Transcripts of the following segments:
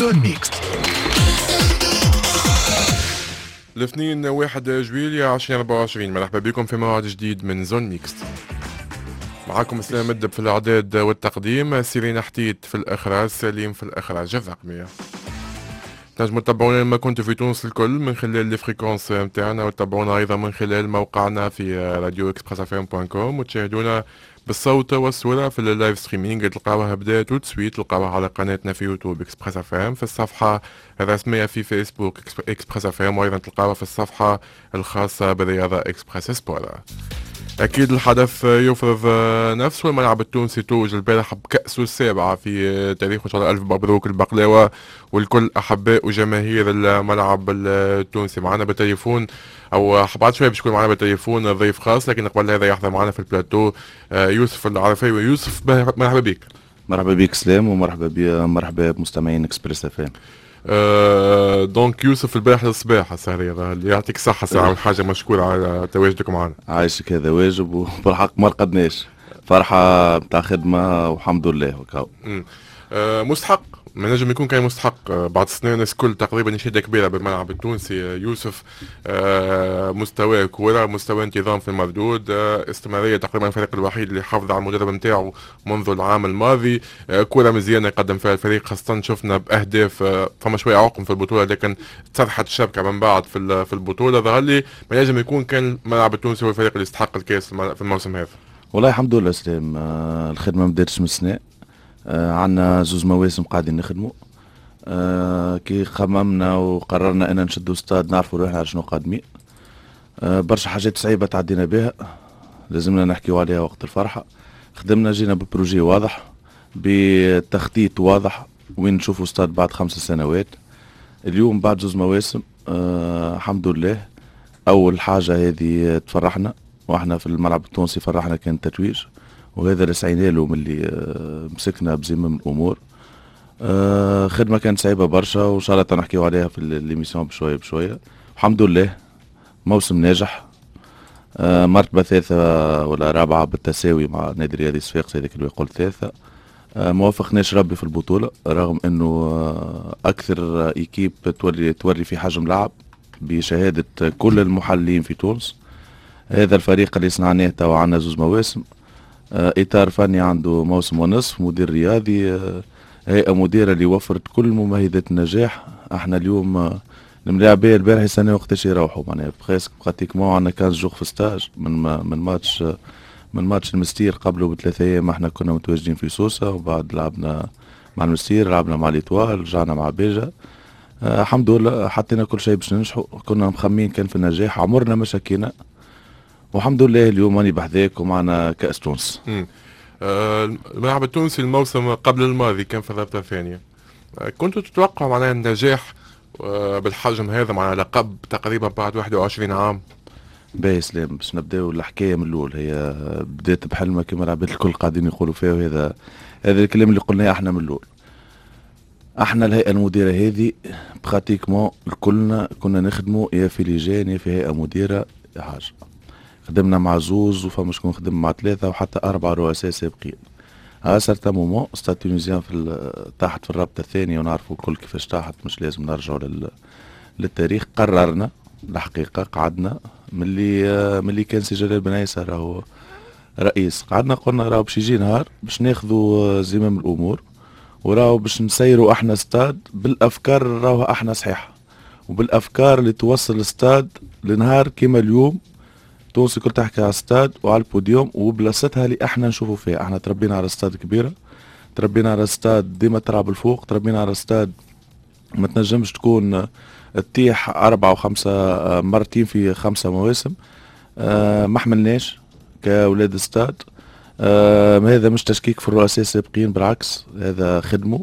زون ميكس. الاثنين 1 جويلية 2024. مرحبا بكم في موعد جديد من زون ميكس. معاكم اسلام مدب في الاعداد والتقديم، سيرين حتيت في الاخراج، سليم في الاخراج الرقمية. تنجموا تتابعونا لما كنتوا في تونس الكل من خلال لي فريكونس نتاعنا، وتتابعونا ايضا من خلال موقعنا في راديو expressfm.com، وتشاهدونا بالصوت والصورة في اللايف ستريمينج. تلقاوها بداية وتسويت، تلقاوها على قناتنا في يوتيوب اكسبريس اف ام، في الصفحة الرسمية في فيسبوك اكسبريس اف ام، وايضا تلقاوها في الصفحة الخاصة بالرياضة اكسبريس سبورت. أكيد الحدث يفرض نفسه. الملعب التونسي توج البارحة بكأسه السابعة في تاريخه. إن شاء الله ألف مبروك البقلاوة والكل أحباء وجماهير الملعب التونسي. معنا بالتليفون أو بعد شوية باش يكون معنا بالتليفون ضيف خاص، لكن قبل هذا يحضر معنا في البلاتو يوسف العرفاوي. يوسف مرحبا بك. مرحبا بك سلام، ومرحبا مرحبا بمستمعين اكسبريس اف ام. دونك يوسف البارح للصباح السهرية، اللي يعطيك الصحة ساعة والحاجة، مشكور على تواجدك معنا. عايشك، هذا واجب، وبالحق ما رقدناش، فرحة بتاع خدمة والحمد لله وكاو. مستحق، ما نجم يكون كان مستحق بعد سنين الناس كل تقريبا إشادة كبيرة بالملعب التونسي. يوسف مستوى كورة، مستوى انتظام في المردود، استمرارية تقريبا الفريق الوحيد اللي حافظ على المدرب نتاعو منذ العام الماضي، كورة مزيانة قدم فيها الفريق، خاصة شفنا بأهداف فما شوية عقم في البطولة، لكن تصرحت الشبكة من بعد في البطولة. ظهر لي ما نجم يكون كان الملعب التونسي هو الفريق اللي يستحق الكاس في الموسم هذا. والله الحمد لله سلام، الخدمة ما بداتش من السنة، عندنا زوز مواسم قاعدين نخدموا. كي خممنا وقررنا ان نشدوا استاد نعرفوا روحنا على شنو قادمين. برشا حاجات صعيبه تعدينا بها، لازمنا نحكيو عليها وقت الفرحه. خدمنا، جينا ببروجي واضح، بتخطيط واضح، وين نشوفوا استاد بعد 5 سنوات. اليوم بعد زوز مواسم الحمد لله. اول حاجه هذه تفرحنا، واحنا في الملعب التونسي فرحنا كان التتويج، وهذا اللي سعينا له من اللي مسكنا بزمام الامور. خدمه كانت صعيبه برشا، وان شاء الله نحكيو عليها في ليميسيون بشويه بشويه. الحمد لله موسم ناجح، مرتبه ثالثه ولا رابعه بالتساوي مع نادي رياضي صفاقس، هذاك اللي يقول ثالثه. ما وفقناش ربي في البطوله، رغم انه اكثر ايكيب توري في حجم لعب بشهاده كل المحللين في تونس. هذا الفريق اللي صنعناه توا عندنا زوز مواسم، اطار فني عنده موسم ونصف، مدير رياضي، هيئه مديره اللي وفرت كل مميزات النجاح. احنا اليوم الملاعبيه البارح يستناو وقتاش يروحوا، معناها براتيكمون عندنا 15 جوغ في ستاج من ماتش المستير قبله ب3 ايام. احنا كنا متواجدين في سوسه، وبعد لعبنا مع المستير، لعبنا مع ليتوال، رجعنا مع بيجا. الحمد لله حطينا كل شيء باش ننجحوا. كنا مخمين كان في النجاح، عمرنا ما شكينا، والحمد لله اليوم راني بحذاك ومعنا كأس تونس. الملعب التونسي الموسم قبل الماضي كان في الرابطة الثانية. كنتوا تتوقعوا معناها النجاح بالحجم هذا مع لقب تقريبا بعد 21 عام؟ باهي سلام، باش نبداو الحكايه من الاول. هي بدات بحلمه كما العباد الكل قاعدين يقولوا فيها، وهذا الكلام اللي قلناه احنا من الاول. احنا الهيئه المديره هذه براتيكمون كلنا كنا نخدموا يا في لجان يا في هيئه مديره يا حاجه. خدمنا مع زوز، وفما شكون خدم مع 3 وحتى 4 رؤساء سابقين. سارتا مومون ستاد تونيزيان تحت في الرابطه الثانيه، ونعرفوا الكل كيفاش تحت، مش لازم نرجعوا للتاريخ. قررنا الحقيقه، قعدنا ملي كان سي جلال بن عيسى راهو رئيس، قعدنا قلنا راهو باش يجي نهار باش ناخذوا زمام الامور، وراهو باش نسيروا احنا ستاد بالافكار راهو احنا صحيحه، وبالافكار اللي توصل الستاد لنهار كيما اليوم تونس الكل تحكي على استاد وعلى البوديوم وبلاصتها اللي احنا نشوفوا فيها. احنا تربينا على استاد كبيره، تربينا على استاد ديما تلعب الفوق، تربينا على استاد ما تنجمش تكون تطيح 4 و5 مرتين في 5 مواسم. ما حملناش كأولاد استاد. هذا مش تشكيك في الرؤساء السابقين، بالعكس هذا خدموا،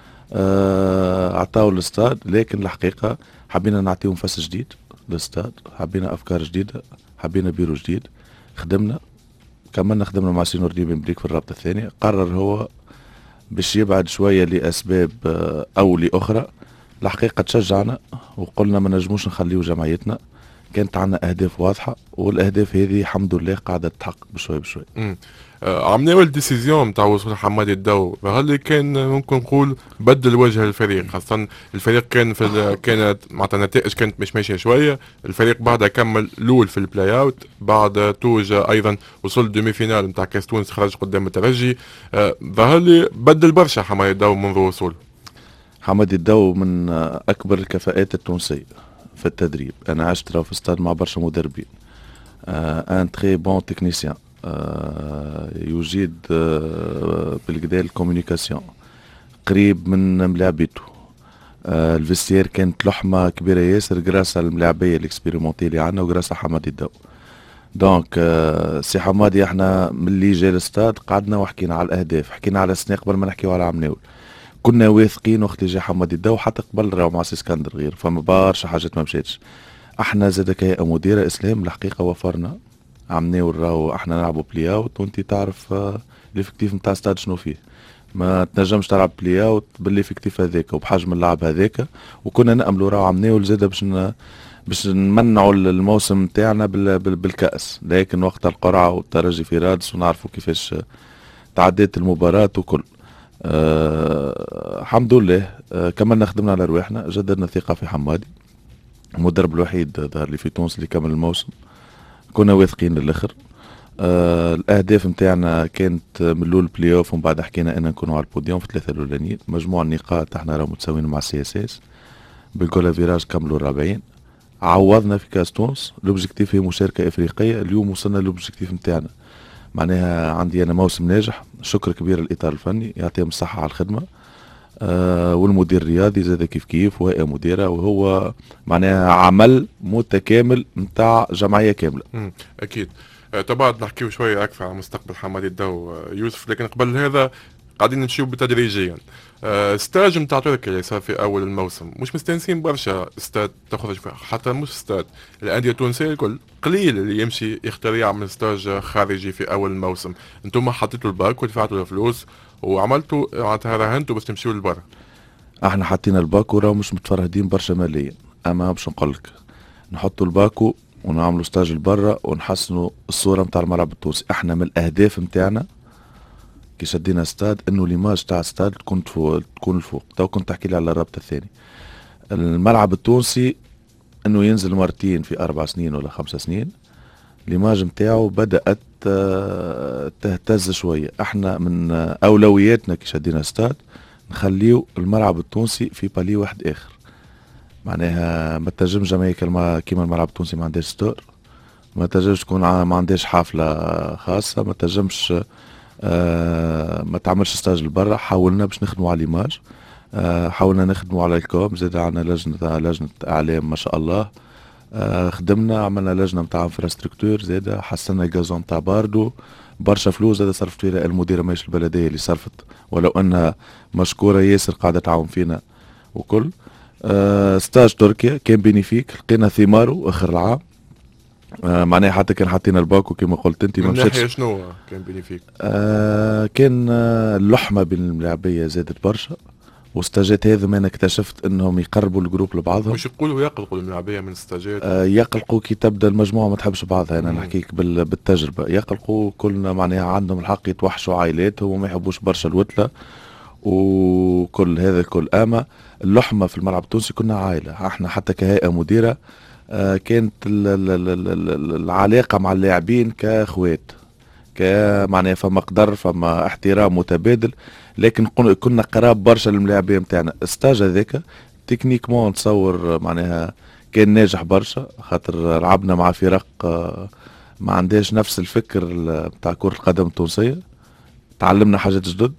عطاو الاستاد، لكن الحقيقه حبينا نعطيهم نفس جديد للاستاد، حبينا افكار جديده، حبينا بيرو جديد. خدمنا خدمنا مع سي نور الدين بن بريك في الرابطه الثانيه. قرر هو باش يبعد شويه لاسباب او لاخرى. الحقيقه تشجعنا وقلنا ما نجموش نخليو جمعيتنا، كانت عندنا اهداف واضحه، والاهداف هذه الحمد لله قاعده تتحقق بشوي بشوي. عم ناول ديسيزيون نتاع وصول حمادي الدو، فهل كان ممكن نقول بدل وجه الفريق، خاصة الفريق كان كانت معناتها النتائج كانت مش ماشية شوية، الفريق بعدها كمل الأول في البلاي اوت، بعد توج أيضا وصل دومي فينال نتاع كاس تونس خرج قدام الترجي، فهل بدل برشا حمادي الدو منذ وصول؟ حمادي الدو من أكبر الكفاءات التونسية في التدريب. أنا عشت في استاد مع برشا مدربين. ان تري بون تكنيسيان، يجيد بالكدا الكوميونيكاسيون، قريب من ملاعبيته. الفيستير كانت لحمة كبيرة ياسر جراس الملاعبية الاكسبيريمونتي اللي عندنا وجراس حمادي الدو. دونك سي حمادي احنا ملي جا الاستاد قعدنا وحكينا على الاهداف، حكينا على السنة قبل ما نحكيو على عمناول. كنا واثقين وقت اللي جا حمادي الدو، حتى قبل راهو مع سي اسكندر غير فما برشا حاجات ما مشاتش. احنا زاد كهيئة مديرة اسلام الحقيقة وفرنا عمناول، راهو احنا نلعبوا بلاي اوت وانت تعرف الافكتيف نتاع ستاد شنو فيه. ما تنجمش تلعب بلاي اوت بالافكتيف هذاك وبحجم اللعب هذاك. وكنا نأملوا راهو عمناول زاد باش نمنعوا الموسم نتاعنا بالكأس، لكن وقت القرعة والترجي في رادس ونعرفوا كيفاش تعديت المباراة وكل. الحمد لله كملنا خدمنا على رواحنا، جددنا ثقة في حمادي، المدرب الوحيد ظهر لي في تونس اللي كمل الموسم. كنا واثقين للاخر. الاهداف نتاعنا كانت من الاول بلاي اوف، ومن بعد حكينا ان نكونوا على البوديوم في الثلاثه الاولانيين. مجموع النقاط احنا راه متساويين مع السي اس اس، بالكولا فيراج كملوا الرابعين. عوضنا في كاس تونس، لوبجيكتيف هي مشاركه افريقيه. اليوم وصلنا لوبجيكتيف نتاعنا، معناها عندي انا موسم ناجح. شكر كبير للاطار الفني يعطيهم الصحه على الخدمه. والمدير الرياضي زاد كيف كيف، وهي مديره، وهو معناها عمل متكامل نتاع جمعيه كامله. اكيد. طبعا نحكيو شويه اكثر على مستقبل حمادي الدو يوسف، لكن قبل هذا قاعدين نمشيو تدريجيا. ستاج نتاع تركيا اللي صار في اول الموسم مش مستانسين برشا. استاد تخرج حتى مش استاد، الانديه التونسيه الكل قليل اللي يمشي يختار يعمل ستاج خارجي في اول الموسم. انتم حطيتوا الباك ودفعتوا الفلوس وعملتوا معناتها راهنتوا باش تمشيوا لبرا. احنا حاطين الباكو راهو مش متفرهدين برشا ماليا، اما باش نقولك نحطوا الباكو ونعملوا ستاج لبرا ونحسنوا الصوره نتاع الملعب التونسي. احنا من الاهداف نتاعنا كي شدينا استاد انه ليماج تاع استاد تكون الفوق. تو كنت تحكي لي على الرابط الثاني. الملعب التونسي انه ينزل مرتين في 4 سنين ولا 5 سنين، ليماج نتاعو بدأت تهتز شوية. احنا من اولوياتنا كي شدينا استاد نخليو الملعب التونسي في بالي واحد اخر. معناها ما تنجمش جمعية كيما الملعب التونسي ما عندهاش ستور، ما تنجمش تكون ما عندهاش حافلة خاصة، ما تنجمش ما تعملش ستاج لبرا. حاولنا باش نخدموا على ليماج، حاولنا نخدموا على الكوم، زاد عندنا لجنة اعلام ما شاء الله. خدمنا، عملنا لجنة متاع انفراستركتور، زاد حسنا الجازون تاع باردو. برشا فلوس زاد صرفت فيها المديرة ماهيش البلدية اللي صرفت، ولو انها مشكورة ياسر قاعدة تعاون فينا وكل. ستاج تركيا كان بينيفيك، لقينا ثماره اخر العام. معناها حتى كان حاطين الباكو كما قلت انت ما مشاتش. من ناحية شنو كان بينيفيك؟ كان اللحمة بين الملاعبية زادت برشا، واستاجات هذا انا اكتشفت انهم يقربوا الجروب لبعضهم. مش يقولوا يقلقوا الملاعبيه من الاستاجات؟ يقلقوا كي تبدا المجموعه ما تحبش بعضها. انا نحكيك بالتجربه. يقلقوا كلنا معناها عندهم الحق يتوحشوا عائلاتهم وما يحبوش برشا الوتله وكل هذا الكل. اما اللحمه في الملعب التونسي كنا عائله احنا، حتى كهيئه مديره كانت العلاقه مع اللاعبين كاخوات، معناها فما قدر فما احترام متبادل، لكن كنا قراب برشا للملاعبين نتاعنا. الستاج هذاك تكنيكمون نتصور معناها كان ناجح برشا، خاطر لعبنا مع فرق ما عندهاش نفس الفكر بتاع كرة القدم التونسية. تعلمنا حاجات جدد.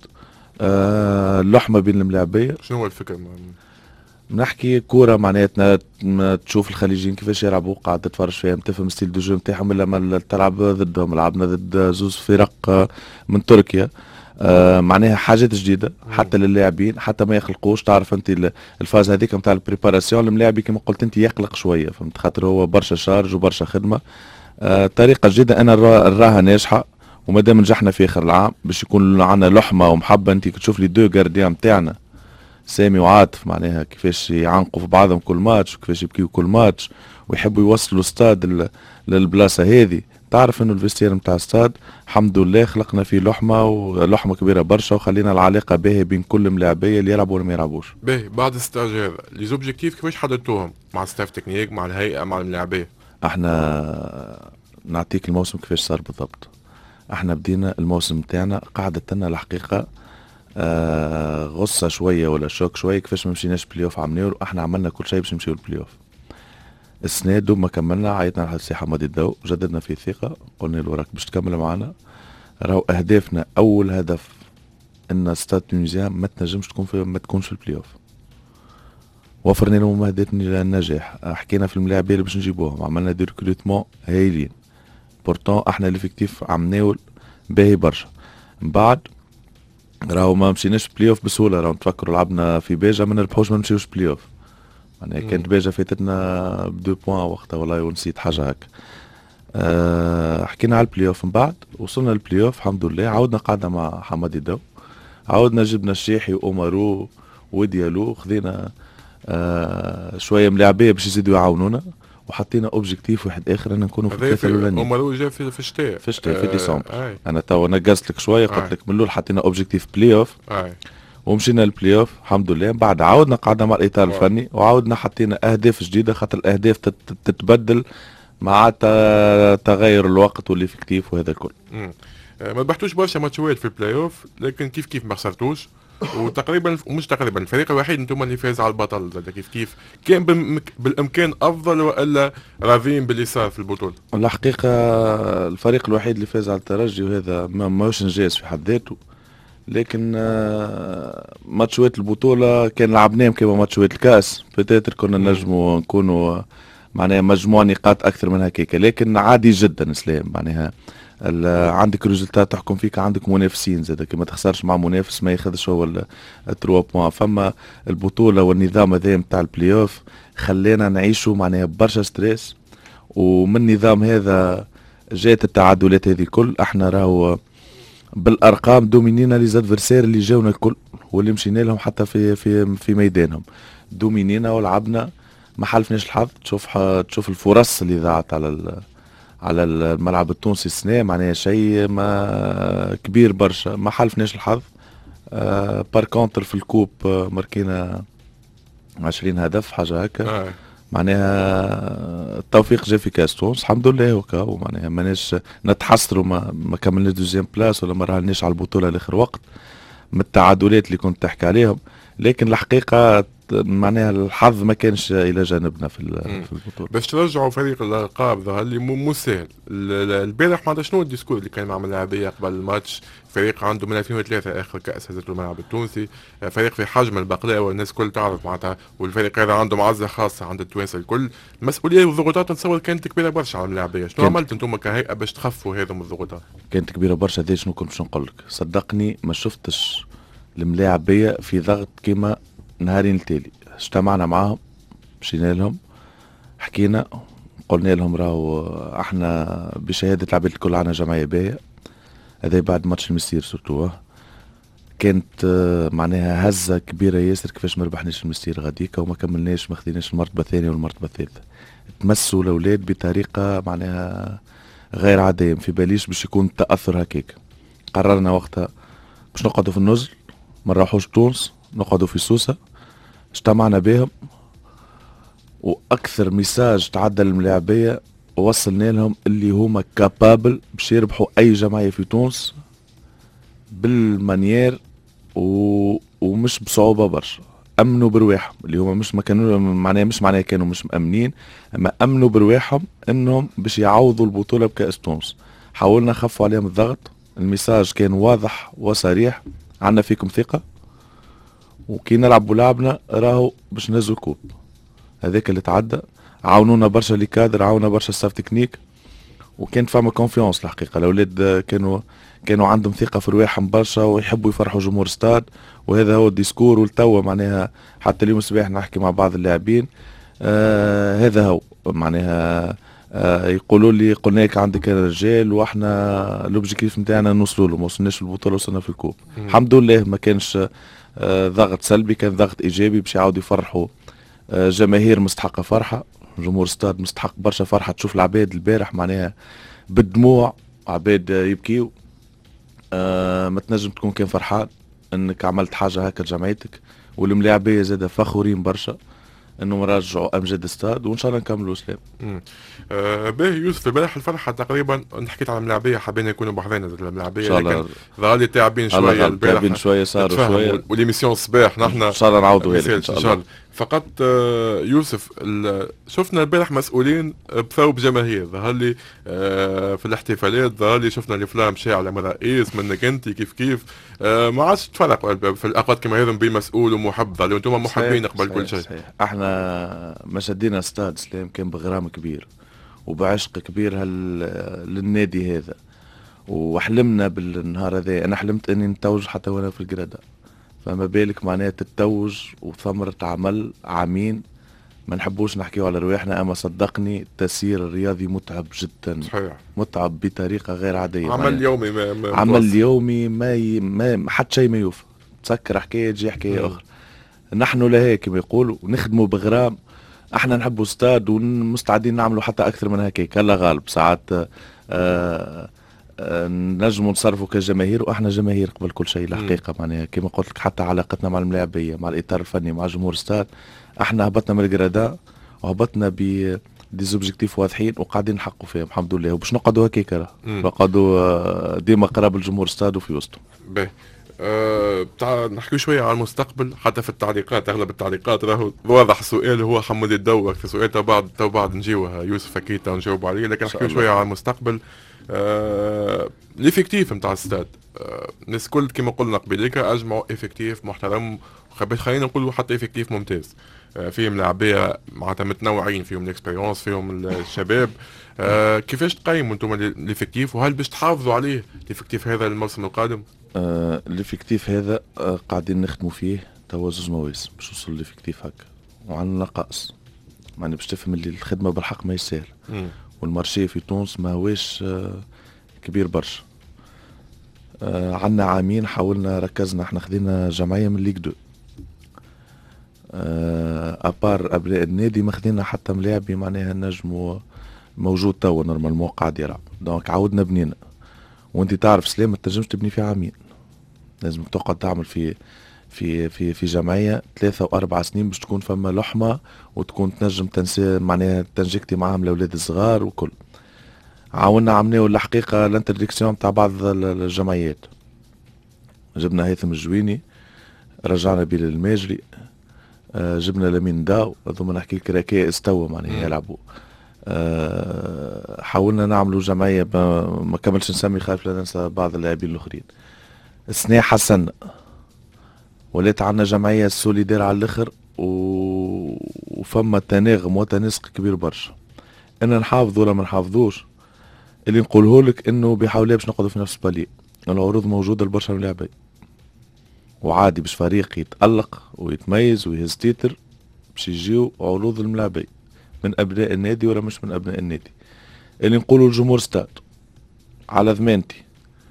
اللحمة بين الملاعبية. شنو هو الفكر؟ نحكي كورة معناتنا تشوف الخليجيين كيفاش يلعبوا، قاعد تتفرج فيهم تفهم ستيل دو جو نتاعهم، لما تلعب ضدهم. لعبنا ضد زوز فرق من تركيا. معناها حاجات جديدة حتى للاعبين، حتى ما يخلقوش. تعرف انت الفاز هذيك نتاع البريباراسيون الملاعبي كما قلت انت يقلق شوية، فهمت، خاطر هو برشا شارج وبرشا خدمة. طريقة جديدة انا نراها ناجحة، ومادام نجحنا في اخر العام باش يكون عندنا لحمة ومحبة. انت تشوف لي دو جارديان نتاعنا سامي وعاطف معناها كيفاش يعنقوا في بعضهم كل ماتش، وكيفاش يبكيوا كل ماتش، ويحبوا يوصلوا استاد للبلاصة هذه. تعرف انه الفيستير نتاع ستاد الحمد لله خلقنا فيه لحمه ولحمه كبيره برشا، وخلينا العلاقه باهيه بين كل ملاعبيه اللي يلعبوا ولا ما يلعبوش. باهي بعد الستاج هذا لي زوبجيكتيف كيفاش حددتوهم مع ستاف تكنيك مع الهيئه مع الملاعبيه؟ احنا نعطيك الموسم كيفاش صار بالضبط. احنا بدينا الموسم تاعنا قعدت لنا الحقيقه غصه شويه ولا شوك شويه كيفاش ما مشيناش بلاي اوف عملناو. احنا عملنا كل شيء باش نمشيو البلاي اوف. السنه دوب ما كملنا عيطنا على السي حمادي الضو، جددنا فيه ثقه، قلنا له راك باش تكمل معنا. راهو اهدافنا اول هدف ان ستاد تونيزيان ما تنجمش تكون ما تكونش في البلاي اوف. وفرنا لهم مهدات النجاح، حكينا في الملاعبيه اللي باش نجيبوهم، عملنا دي ريكروتمون هايلين. بورتون احنا ليفيكتيف عملناو باهي برشا. من بعد راهو ما مشيناش بلاي اوف بسهوله، راهو تفكروا لعبنا في باجا ما نربحوش ما نمشيوش بلاي اوف. معناها كانت باجا فاتتنا بدو بوان وقتها والله ونسيت حاجه هكا. حكينا على البلاي اوف. من بعد وصلنا للبلاي اوف الحمد لله، عاودنا قعدنا مع حمادي الضو، عاودنا جبنا الشيحي وأمارو وديالو، خذينا شويه ملاعبيه باش يزيدوا يعاونونا، وحطينا اوبجيكتيف واحد اخر ان نكونوا في الثالثه الاولانيه. أمارو جا في الشتاء في الشتاء في ديسمبر. انا توا نقصت لك شويه، قلت لك من الاول حطينا اوبجيكتيف بلاي اوف ومشينا البلاي اوف الحمد لله. بعد عاودنا قعدنا مع الاطار الفني وعاودنا حطينا اهداف جديده، خاطر الاهداف تتبدل مع تغير الوقت والافكتيف وهذا الكل. ما ربحتوش برشا ماتشات في البلاي اوف، لكن كيف ما خسرتوش. وتقريبا مش تقريبا الفريق الوحيد انتم اللي فاز على البطل. زاد كيف كان بالامكان افضل والا راضيين باللي صار في البطوله؟ الحقيقه الفريق الوحيد اللي فاز على الترجي، وهذا ماهوش انجاز في حد ذاته، لكن ماتشات البطوله كان لعبناهم كما ماتشات الكاس، بتاتر كنا نجموا نكونوا معناها مجموع نقاط اكثر من هكاك، لكن عادي جدا اسلام. معناها عندك ريزلتات تحكم فيك، عندك منافسين زاد، كي ما تخسرش مع منافس ما ياخذش هو التروا بوان. فما البطوله والنظام هذا نتاع البلاي اوف خلينا نعيشوا معناها برشا ستريس، ومن النظام هذا جات التعادلات هذه كل. احنا راهو بالارقام دومينينا لي زادفرسير اللي جاونا الكل واللي مشينا لهم حتى في ميدانهم، دومينينا ولعبنا ما حالفناش الحظ. تشوف الفرص اللي ضاعت على الملعب التونسي السنة، معناها شيء ما كبير برشا، ما حالفناش الحظ. بار كونتر في الكوب ماركينا 20 هدف حاجة هكا. معناها التوفيق جا في كاس تونس الحمد لله وكا، ومعناها ماناش نتحسروا ما كملناش دوزيام بلاس ولا ما راهناش على البطولة لاخر وقت من التعادلات اللي كنت تحكي عليهم. لكن الحقيقة معناها الحظ ما كانش الى جانبنا في البطوله. باش ترجعوا فريق الالقاب ظهر لي مو سهل. البارح معناتها شنو الديسكور اللي كان مع الملاعبيه قبل الماتش؟ فريق عنده من 2003 اخر كاس هزته الملعب التونسي، فريق في حجم البقلاوه والناس الكل تعرف معناتها، والفريق هذا عنده معزه خاصه عند التوانسه الكل. المسؤوليه والضغوطات نتصور كانت كبيره برشا على الملاعبيه، شنو عملت انتم كهيئه باش تخفوا هذا من الضغوطات؟ كانت كبيره برشا. هذا شنو كنت باش نقول لك، صدقني ما شفتش الملاعبيه في ضغط كيما نهارين التالي. اجتمعنا معاهم، مشينا لهم، حكينا، قلنا لهم راهو احنا بشهاده العباد الكل عنا جمعيه باهيه. هذا بعد ماتش المستير سورتو كانت معناها هزه كبيره ياسر كيفاش ما ربحناش المستير غاديكا وما كملناش، ما خديناش المرتبه الثانيه والمرتبه الثالثه. تمسوا الاولاد بطريقه معناها غير عاديه، في باليش باش يكون التاثر هكاك. قررنا وقتها باش نقعدوا في النزل، ما نروحوش تونس، نقعدوا في سوسه. اجتمعنا بهم واكثر ميساج تعدى الملاعبيه ووصلنا لهم اللي هما كابابل باش يربحوا اي جمعيه في تونس بالمانيير ومش بصعوبه برشا. امنوا برواحهم، اللي هما مش ما كانوا معناها مش معناها كانوا مش مامنين، اما امنوا برواحهم انهم باش يعوضوا البطوله بكاس تونس. حاولنا نخفوا عليهم الضغط، الميساج كان واضح وصريح، عندنا فيكم ثقه، وكي نلعبوا لعبنا راهو باش نهزوا الكوب. هذاك اللي تعدى. عاونونا برشا لي كادر، عاونا برشا ستاف تكنيك، وكانت فما كونفيونس. الحقيقه الاولاد كانوا عندهم ثقه في رواحهم برشا ويحبوا يفرحوا جمهور ستاد، وهذا هو الديسكور. والتوا معناها حتى اليوم الصباح نحكي مع بعض اللاعبين هذا هو معناها يقولوا لي قلنا لك عندك رجال، واحنا لوبجيكتيف نتاعنا نوصلوا له، ما وصلناش في البطوله وصلنا في الكوب. الحمد لله ما كانش ضغط سلبي، كان ضغط ايجابي باش يعاودوا يفرحوا جماهير مستحقه فرحه. جمهور ستاد مستحق برشا فرحه. تشوف العباد البارح معناها بالدموع عباد يبكيو. ما تنجم تكون كان فرحان انك عملت حاجه هكا لجمعيتك، والملاعبيه زاده فخورين برشا انه نرجعوا امجد ستاد، وان شاء الله نكملوا سلام. باهي يوسف، البارح الفرحه تقريبا انت حكيت على الملاعبيه، حابين يكونوا بحذنا الملاعبيه، ان شاء الله. لكن ظهر تعبين شويه البارح، تعبين شويه صاروا شويه، والإيميسيون الصباح نحن ان شاء الله نعوضوا هيك ان شاء الله. فقط يوسف، شفنا البارح مسؤولين بثوب جماهير، ظهر لي في الاحتفالات، ظهر لي شفنا الافلام شاعله من رئيس منك انت كيف ما عادش تفرق في الاوقات كما هذا بين مسؤول ومحب، ظهر انتم محبين قبل كل شيء. صحيح. احنا ما شدينا استاد سلام كان بغرام كبير وبعشق كبير للنادي هذا، وحلمنا بالنهار هذا. انا حلمت اني نتوج حتى وانا في القرادة، فما بالك معناها تتوج وثمرة عمل عامين. ما نحبوش نحكيو على رواحنا، اما صدقني التسيير الرياضي متعب جدا. صحيح. متعب بطريقة غير عادية. عمل يومي عمل يومي ما حد شيء ما يوفى. تسكر حكاية تجي حكاية اخرى. نحن لهيك كما يقولوا نخدموا بغرام. احنا نحبوا استاد ومستعدين نعملوا حتى اكثر من هكاك. الله غالب ساعات نجموا نصرفوا كجماهير، واحنا جماهير قبل كل شيء الحقيقه. معناها كما قلت لك حتى علاقتنا مع الملاعبيه، مع الاطار الفني، مع جمهور استاد. احنا هبطنا من الجرادا وهبطنا ب ديزوبجيكتيف واضحين وقاعدين نحققوا فيهم الحمد لله، وباش نقعدوا هكاك نقعدوا ديما قراب الجمهور استاد وفي وسطهم. باهي. نحكي شويه على المستقبل. حتى في التعليقات اغلب التعليقات راهو واضح السؤال هو حمود الدو في سؤال تو بعد نجيوه يوسف اكيد نجاوب عليه، لكن نحكي شويه على المستقبل. الافكتيف نتاع الستاد، الناس كل كما قلنا قبيليك اجمعوا افكتيف محترم، خلينا نقولوا حتى افكتيف ممتاز. فيهم لاعبيه معناتها متنوعين، فيهم الاكسبيريونس، فيهم الشباب. كيفاش تقيموا انتم الافكتيف، وهل باش تحافظوا عليه الافكتيف هذا الموسم القادم؟ الافكتيف هذا قاعدين نخدموا فيه توا 2 مواسم باش نوصل للافكتيف هكا، وعندنا نقائص. معني باش تفهم اللي الخدمه بالحق ما يسهل، والمارشي في تونس ما هوش كبير برشا. عندنا عامين حاولنا ركزنا، احنا خدينا جمعيه من ليغ 2. ابار ابناء النادي ما خدينا حتى ملاعبي معناها نجموا موجود توا نورمالمون قاعد يلعب. دونك عاودنا بنينا، وانت تعرف سلام ما تنجمش تبني في عامين، لازم تقعد تعمل في جمعيه 3 و4 سنين باش تكون فما لحمه، وتكون تنجم تنسى معناها تنجكتي معاهم الاولاد الصغار وكل. عاونا عملناو الحقيقه الانترديكسيون تاع بعض الجمعيات، جبنا هيثم الجويني، رجعنا بيه للماجري، جبنا لمين داو، هذوما نحكي لك ركائز استوى معناها يلعبوا. حاولنا نعملوا جمعيه ما كملش نسمي، خايف لا ننسى بعض اللاعبين الاخرين. السنة حسنا ولات عندنا جمعيه سوليدير على الاخر، وفما تناغم وتناسق كبير برشا. ان نحافظوا ولا ما نحافظوش، اللي نقوله لك انه بحاولها باش نقعدوا في نفس الباليه. العروض موجوده لبرشا ملاعبين، وعادي باش فريق يتألق ويتميز ويهز تيتر باش يجيو عروض الملاعبين من ابناء النادي ولا مش من ابناء النادي. اللي نقولوا الجمهور ستاد على ضمانتي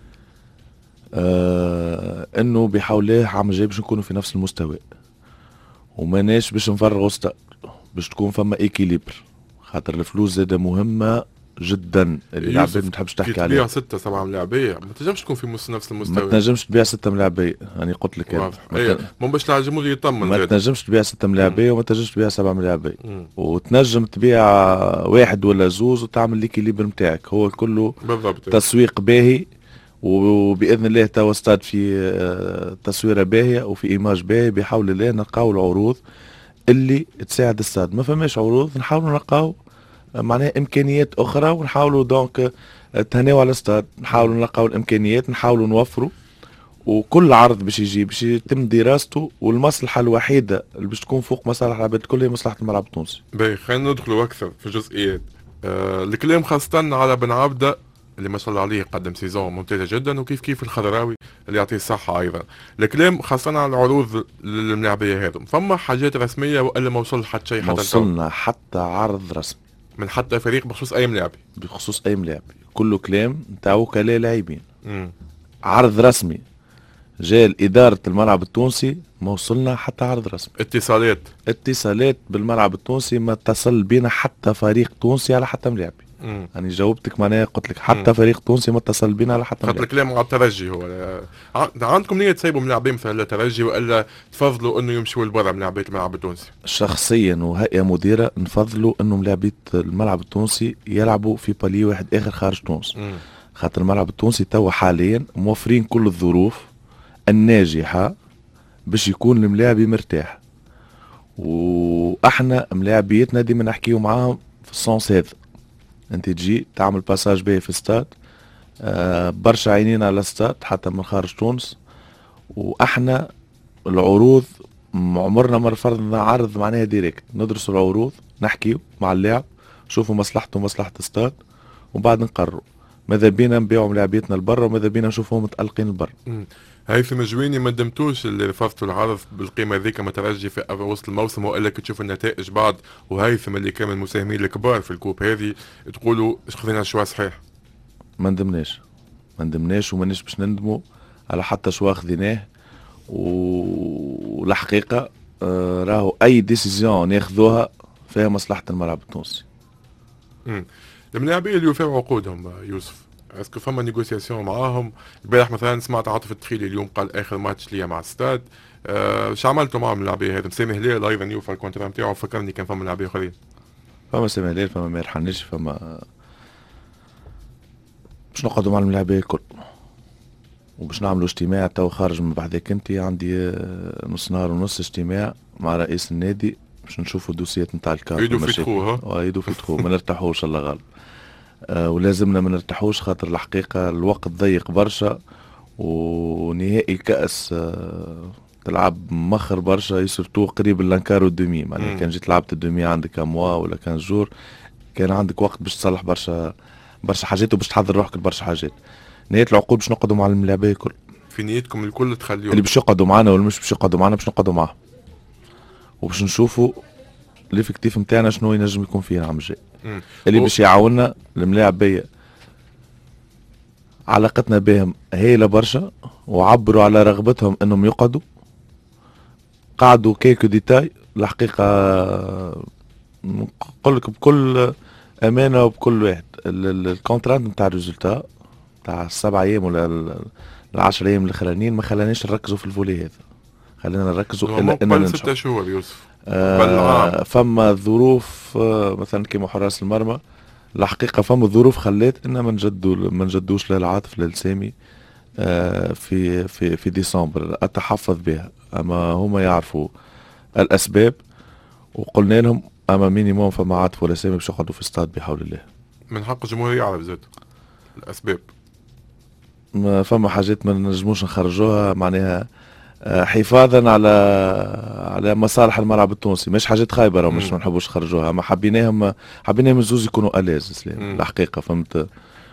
انه بحاولاه عام جاي باش نكونوا في نفس المستوى، وماناش باش نفرغوا ستاد، باش تكون فما ايكيليبر، خاطر الفلوس زاده مهمه جدا. اللي اللاعبين ما تحبش تحكي عليها. تبيع 6 7 ملاعبيه ما تنجمش تكون في نفس المستوى. ما تنجمش تبيع 6 ملاعبيه، انا قلت لك مو باش الجمهور يطمن. ما تنجمش تبيع 6 ملاعبيه وما تنجمش تبيع 7 ملاعبيه، وتنجم تبيع 1 ولا 2 وتعمل ليكيليبر نتاعك. هو كله بالضبط تسويق باهي، وباذن الله توا استاد في تصويره باهيه وفي ايماج باهي. بحول الله نلقاو العروض اللي تساعد الستاد. ما فماش عروض نحاولوا نلقاو معناها امكانيات اخرى، ونحاولوا دونك تهنيو على الاستاد، نحاولوا نلقاو الامكانيات، نحاولوا نوفروا. وكل عرض باش يجي باش يتم دراسته، والمصلحه الوحيده اللي باش تكون فوق مصالح العباد الكل هي مصلحه الملعب التونسي. باهي خلينا ندخلوا اكثر في الجزئيات. الكلام خاصه على بن عبده اللي ما شاء الله عليه قدم سيزون ممتازه جدا، وكيف الخضراوي اللي يعطيه الصحه ايضا. الكلام خاصه على العروض الملاعبيه هذم، فما حاجات رسميه والا ما وصل حتى شيء؟ ما وصلنا حتى عرض رسمي من حتى فريق بخصوص اي ملاعبي، بخصوص اي ملاعبي، كله كلام نتاع وكلاء لاعبين. عرض رسمي جاء إدارة الملعب التونسي، ما وصلنا حتى عرض رسمي. اتصالات بالملعب التونسي ما اتصل بينا حتى فريق تونسي على حتى ملاعبي. يعني جاوبتك معناها قلت لك حتى فريق تونسي ما اتصل بينا على حتى خاطر الكلام على الترجي هو عندكم نية تسيبوا ملاعبين مثل الترجي والا تفضلوا انه يمشوا لبرا ملاعبيه الملعب التونسي؟ شخصيا وهيئة مديرة نفضلوا انه ملاعبية الملعب التونسي يلعبوا في بالي واحد اخر خارج تونس. خاطر الملعب التونسي توا حاليا موفرين كل الظروف الناجحة باش يكون الملاعبي مرتاح، واحنا ملاعبيتنا ديما نحكيو معاهم في السونس هذا. انت تجي تعمل باساج باهي في الستاد، برشا عينين على الستاد حتى من خارج تونس، واحنا العروض عمرنا ما رفضنا عرض معناها ديريكت، ندرسوا العروض نحكيو مع اللاعب نشوفوا مصلحته ومصلحة الستاد وبعد نقرروا ماذا بينا نبيعوا ملاعبيتنا لبرا وماذا بينا نشوفهم متألقين لبرا. هيثم الجويني ما دمتوش اللي رفضتوا العرض بالقيمه ذيك ما ترجي في وسط الموسم والا كي تشوف النتائج بعد، وهيثم اللي كان من المساهمين الكبار في الكوب هذه تقولوا ايش خذينا شويه صحيح؟ ما ندمناش ومانيش باش نندموا على حتى شوا خذيناه. والحقيقه راهو اي ديسيزيون ناخذوها فيها مصلحه الملعب التونسي. الملاعبين اللي يوفوا عقودهم يوسف، اسكو فما نيغوسياسيون معاهم؟ البارح مثلا سمعت عاطف التخيلي اليوم قال اخر ماتش ليا مع الستاد، اش عملتوا معهم اللاعبين هذا؟ مسامي هلال ايضا يوفى الكونترا نتاعو، فكرني كان فما لاعبين اخرين. فما سامي هلال، فما مير حنيش، فما باش نقعدوا مع اللاعبين الكل وباش نعملوا اجتماع تو خارج من بعدك. انت عندي نص نهار ونص اجتماع مع رئيس النادي باش نشوفوا الدوسيات نتاع الكار. يدو في تخوه يدو في تخوه ما نرتاحوش الله غالب. ولازمنا ما نرتاحوش خاطر الحقيقة الوقت ضيق برشا، ونهائي الكأس تلعب مخر برشا، يسرتو قريب الانكار والدومي. معناها كان جيت لعبت الدومي عندك موا ولا كان جور كان عندك وقت باش تصلح برشا حاجات وباش تحضر روحك لبرشا حاجات. نهاية العقود باش نقعدوا مع الملاعبية الكل. في نيتكم الكل تخليهم اللي باش يقعدوا معنا واللي مش باش يقعدوا معنا باش نقعدوا معاهم وباش نشوفوا الافكتيف نتاعنا شنو ينجم يكون فيه العام الجاي. اللي باش يعاوننا الملاعبية علاقتنا بهم هايلة برشا، وعبروا على رغبتهم انهم يقعدوا. قعدوا كيكو ديتاي الحقيقة نقول لك بكل امانة وبكل واحد. الكونترات نتاع الريزولتا تاع 7 ايام ولا 10 ايام الاخرانيين ما خلانيش نركزوا في الفولي هذا، خلينا نركزوا الا ان 6 شهور يوسف. فما ظروف مثلا كيما حراس المرمى الحقيقة فما ظروف خلات ان ما نجدوش لا العاطف لا لسامي في ديسمبر. اتحفظ بها، اما هما يعرفوا الاسباب وقلنا لهم اما مينيموم فما عاطف ولا سامي باش يقعدوا في استاد بحول الله. من حق الجمهور يعرف زاد الاسباب. ما فما حاجات ما نجموش نخرجوها معناها حفاظا على مصالح الملعب التونسي، مش حاجات خايبه راه مش ما نحبوش نخرجوها، ما حبيناهم الزوز يكونوا الاز اسلام الحقيقه فهمت.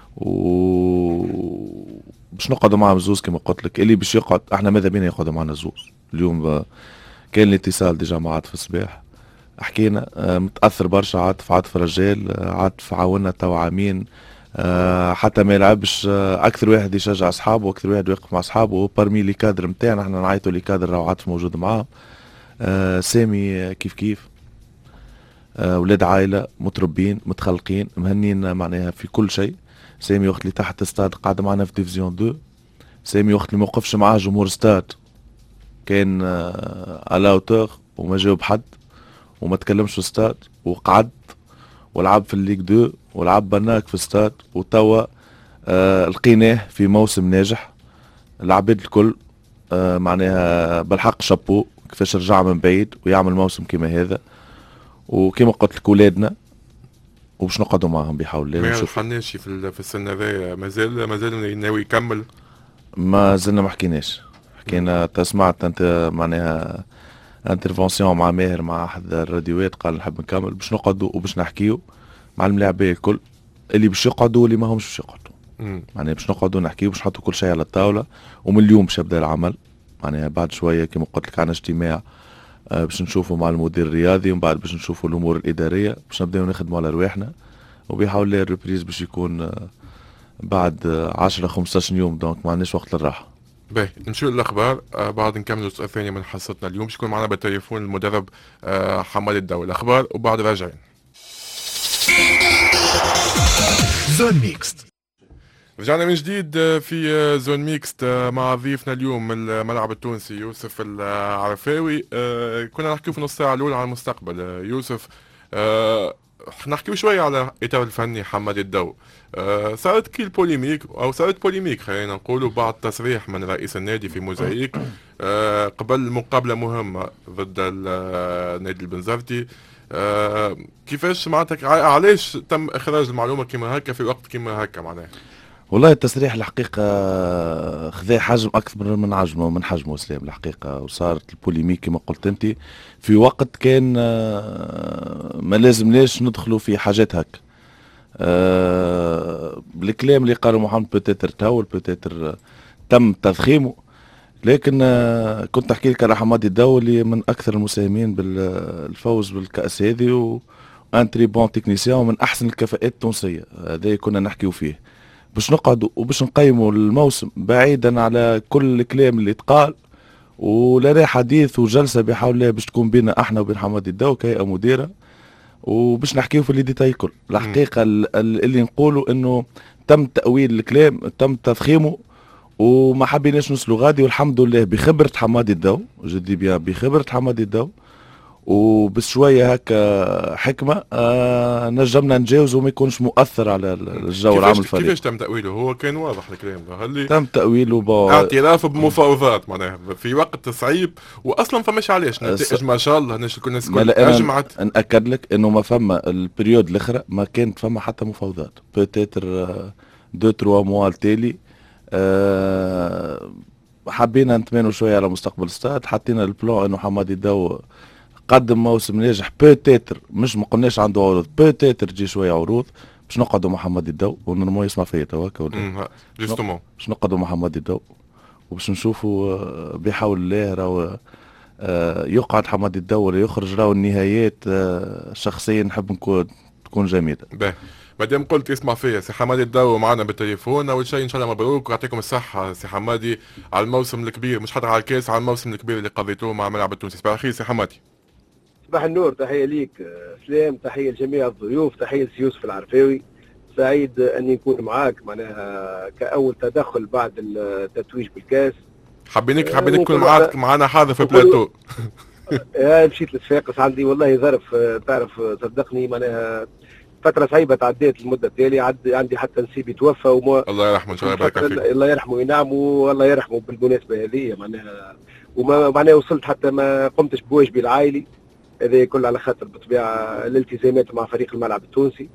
باش نقعدوا معهم زوز كما قلت لك. اللي باش يقعد احنا ماذا بينا يقعدوا معنا زوز. اليوم كان الاتصال ديجا مع عاطف الصباح حكينا، متاثر برشا عاطف رجال، عاطف عاونا تو عامين حتى ما يلعبش، اكثر واحد يشجع اصحابه واكثر واحد يوقف مع اصحابه. وبرمي لي كادر نتاعنا احنا نعيطوا لي كادر راهو عاطف موجود معاهم. سامي كيف ولاد عائله متربين متخلقين مهنين معناها في كل شيء. سامي وقت اللي تحت استاد قاعد معنا في ديفيزيون 2. سامي وقت اللي موقفش معاه جمهور استاد كان على اوتور وما جاوب حد وما تكلمش في استاد وقعد ولعب في الليج 2 ولعب بناك في استاد. وتوا لقيناه في موسم ناجح. العباد الكل معناها بالحق شابو كيفاش رجع من بعيد ويعمل موسم كيما هذا. وكيما قلت لك ولادنا وباش نقعدوا معهم بحول الله. مير الحناشي في السنه هذا مازال ناوي يكمل؟ ما زلنا ما حكيناش. حكينا سمعت انت معناها انترفونسيون مع ماهر مع احد الراديوات قال نحب نكمل. باش نقعدوا وباش نحكيو مع الملاعبيه الكل اللي باش يقعدوا واللي ما همش باش يقعدوا. معناها باش نقعدوا نحكيو باش نحطوا كل شيء على الطاوله. ومن اليوم باش يبدا العمل معناها بعد شويه كما قلت لك عندنا اجتماع باش نشوفوا مع المدير الرياضي ومن بعد باش نشوفوا الامور الاداريه باش نبداو نخدموا على رواحنا. وبيحاول الله الريبريز باش يكون بعد 10-15 يوم، دونك ما عندناش وقت للراحه. باهي نمشيو للاخبار بعد نكملوا الجزء الثاني من حصتنا اليوم. باش يكون معنا بالتليفون المدرب حماد الدولة. الاخبار وبعد راجعين. زون ميكست. رجعنا من جديد في زون ميكست مع ضيفنا اليوم من الملعب التونسي يوسف العرفاوي. كنا نحكي في نص ساعة الأولى عن المستقبل. يوسف، نحكي شوية على إطار الفني حماد الدو. صارت كي البوليميك أو صارت بوليميك خلينا نقولوا بعد تصريح من رئيس النادي في موزايك قبل مقابلة مهمة ضد النادي البنزرتي. كيفاش معناتك علاش تم إخراج المعلومة كما هكا في وقت كما هكا معناها؟ والله التصريح الحقيقة خذا حجم أكثر من حجمه سلام الحقيقة، وصارت البوليميك كما قلت أنت في وقت كان ما لازمناش ندخلوا في حاجات هكا. الكلام اللي قاله محمد بوتيتر تاول بوتيتر تم تضخيمه، لكن كنت أحكي لك على حمادي الدولي من أكثر المساهمين بالفوز بالكأس هذه، وأنتري بون تكنيسيان ومن أحسن الكفاءات التونسية. هذا كنا نحكيو فيه باش نقعدوا وباش نقيموا الموسم بعيدا على كل الكلام اللي تقال، ولا راه حديث وجلسه بحول الله باش تكون بينا احنا وبين حمادي الدو كهيئه مديره، وباش نحكيو في اللي ديتاي كل الحقيقه. اللي نقولوا انه تم تاويل الكلام، تم تضخيمه، وما حبيناش نوصلوا غادي، والحمد لله بخبره حمادي الدو، جدي بيان بخبره حمادي الدو وبشويه هكا حكمه نجمنا نتجاوز وما يكونش مؤثر على الجو العام الفريق. كيفاش تم تاويله؟ هو كان واضح الكلام ده، تم تاويله اعتراف بمفاوضات معناها في وقت صعيب، واصلا فماش علاش نتائج ما شاء الله الناس الكل اجمعت. ناكد لك انه ما فما البريود الاخرى ما كانت فما حتى مفاوضات، بوتيتر 2-3 موا التالي. حبينا نتمنوا شويه على مستقبل الستاد، حطينا البلان انه حمادي الدو قدم موسم ناجح، بوتيتر مش ما قلناش عنده عروض، بوتيتر تجي شويه عروض باش نقعدوا مع حمادي الدو، ونورمال يسمع فيا تو هكا ولا جوستومون باش نقعدوا مع حمادي الدو وباش نشوفوا بحول الله راهو يقعد حمادي الدو ولا يخرج، راهو النهايات شخصيا نحب تكون جميله. باهي، مادام قلت يسمع فيا سي حمادي الدو معنا بالتليفون. اول شيء ان شاء الله مبروك ويعطيكم الصحه سي حمادي على الموسم الكبير، مش حتى على الكاس، على الموسم الكبير اللي قضيتوه مع الملعب التونسي. صباح الخير سي حمادي. صباح النور، تحية ليك سلام، تحية لجميع الضيوف، تحية ليوسف العرفاوي. سعيد أني نكون معاك معناها كأول تدخل بعد التتويج بالكاس. حابينك تكون معنا حاضر في البلاتو. مشيت للصفاقس، عندي والله ظرف تعرف صدقني معناها فترة صعيبة تعديت المدة التالية، عندي حتى نسيبي توفى الله يرحمه ان شاء الله يبارك فيك. الله يرحمه وينعمه والله يرحمه بالمناسبة هذه معناها، وما معناها وصلت حتى ما قمتش بواجبي العائلي هذا كل على خاطر بالطبيعه الالتزامات مع فريق الملعب التونسي.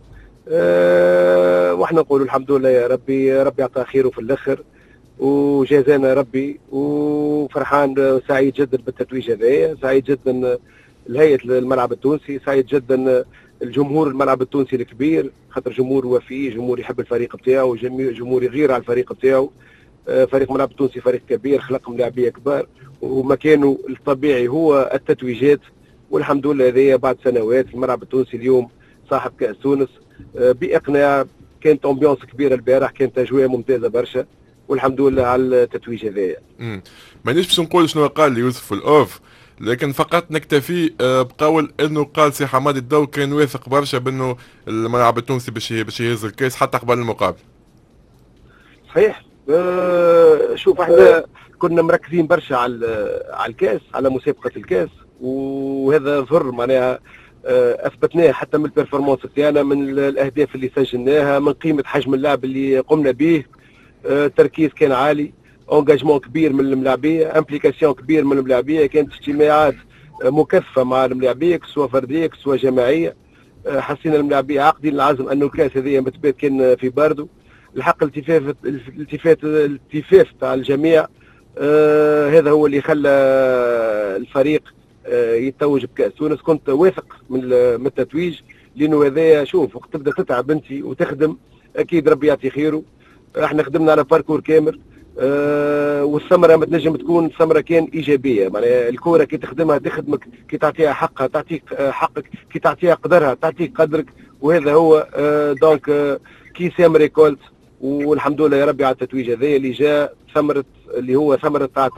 واحنا نقولوا الحمد لله يا ربي يعطاه خيره في الاخر وجازانا ربي، وفرحان سعيد جدا بالتتويج هذايا، سعيد جدا لهيئه الملعب التونسي، سعيد جدا الجمهور الملعب التونسي الكبير، خاطر جمهور وفي، جمهور يحب الفريق بتاعه، جمهور يغير على الفريق بتاعه. فريق الملعب التونسي فريق كبير، خلقهم لاعبيه كبار، ومكانه الطبيعي هو التتويجات، والحمد لله هذه بعد سنوات الملعب التونسي اليوم صاحب كأس تونس بإقناع. كانت امبيونس كبيره البارح، كانت اجواء ممتازه برشا، والحمد لله على التتويج هذايا. مانيش باش نقول شنو قال لي يوسف في الاوف، لكن فقط نكتفي بقول انه قال سي حمادي الدو كان واثق برشا بانه الملعب التونسي باش يهز الكاس حتى قبل المقابله. صحيح. شوف احنا كنا مركزين برشا على الكاس، على مسابقه الكاس، وهذا ظهر معناها اثبتناه حتى من البرفورمانس تاعنا، من الاهداف اللي سجلناها، من قيمه حجم اللعب اللي قمنا به. تركيز كان عالي، انجاجمون كبير من الملاعبيه، امبليكاسيون كبير من الملاعبيه، كانت اجتماعات مكثفه مع الملاعبيه سواء فرديه سواء جماعيه. حسينا الملاعبيه عاقدين العزم انه الكاس هذه متبات كان في باردو. الحق الالتفاف تاع الجميع هذا هو اللي خلى الفريق يتوج بكاس تونس. كنت واثق من التتويج، لانه هذايا شوف وقت تبدا تتعب انت وتخدم اكيد ربي يعطي خيره. احنا خدمنا على باركور كامل، والثمره ما تنجم تكون ثمره كان ايجابيه، معناها الكوره كي تخدمها تخدمك، كي تعطيها حقها تعطيك حقك، كي تعطيها قدرها تعطيك قدرك، وهذا هو دونك كي سام ريكولت. والحمد لله يا ربي على التتويج هذايا اللي جاء ثمره، اللي هو ثمره تاع تعب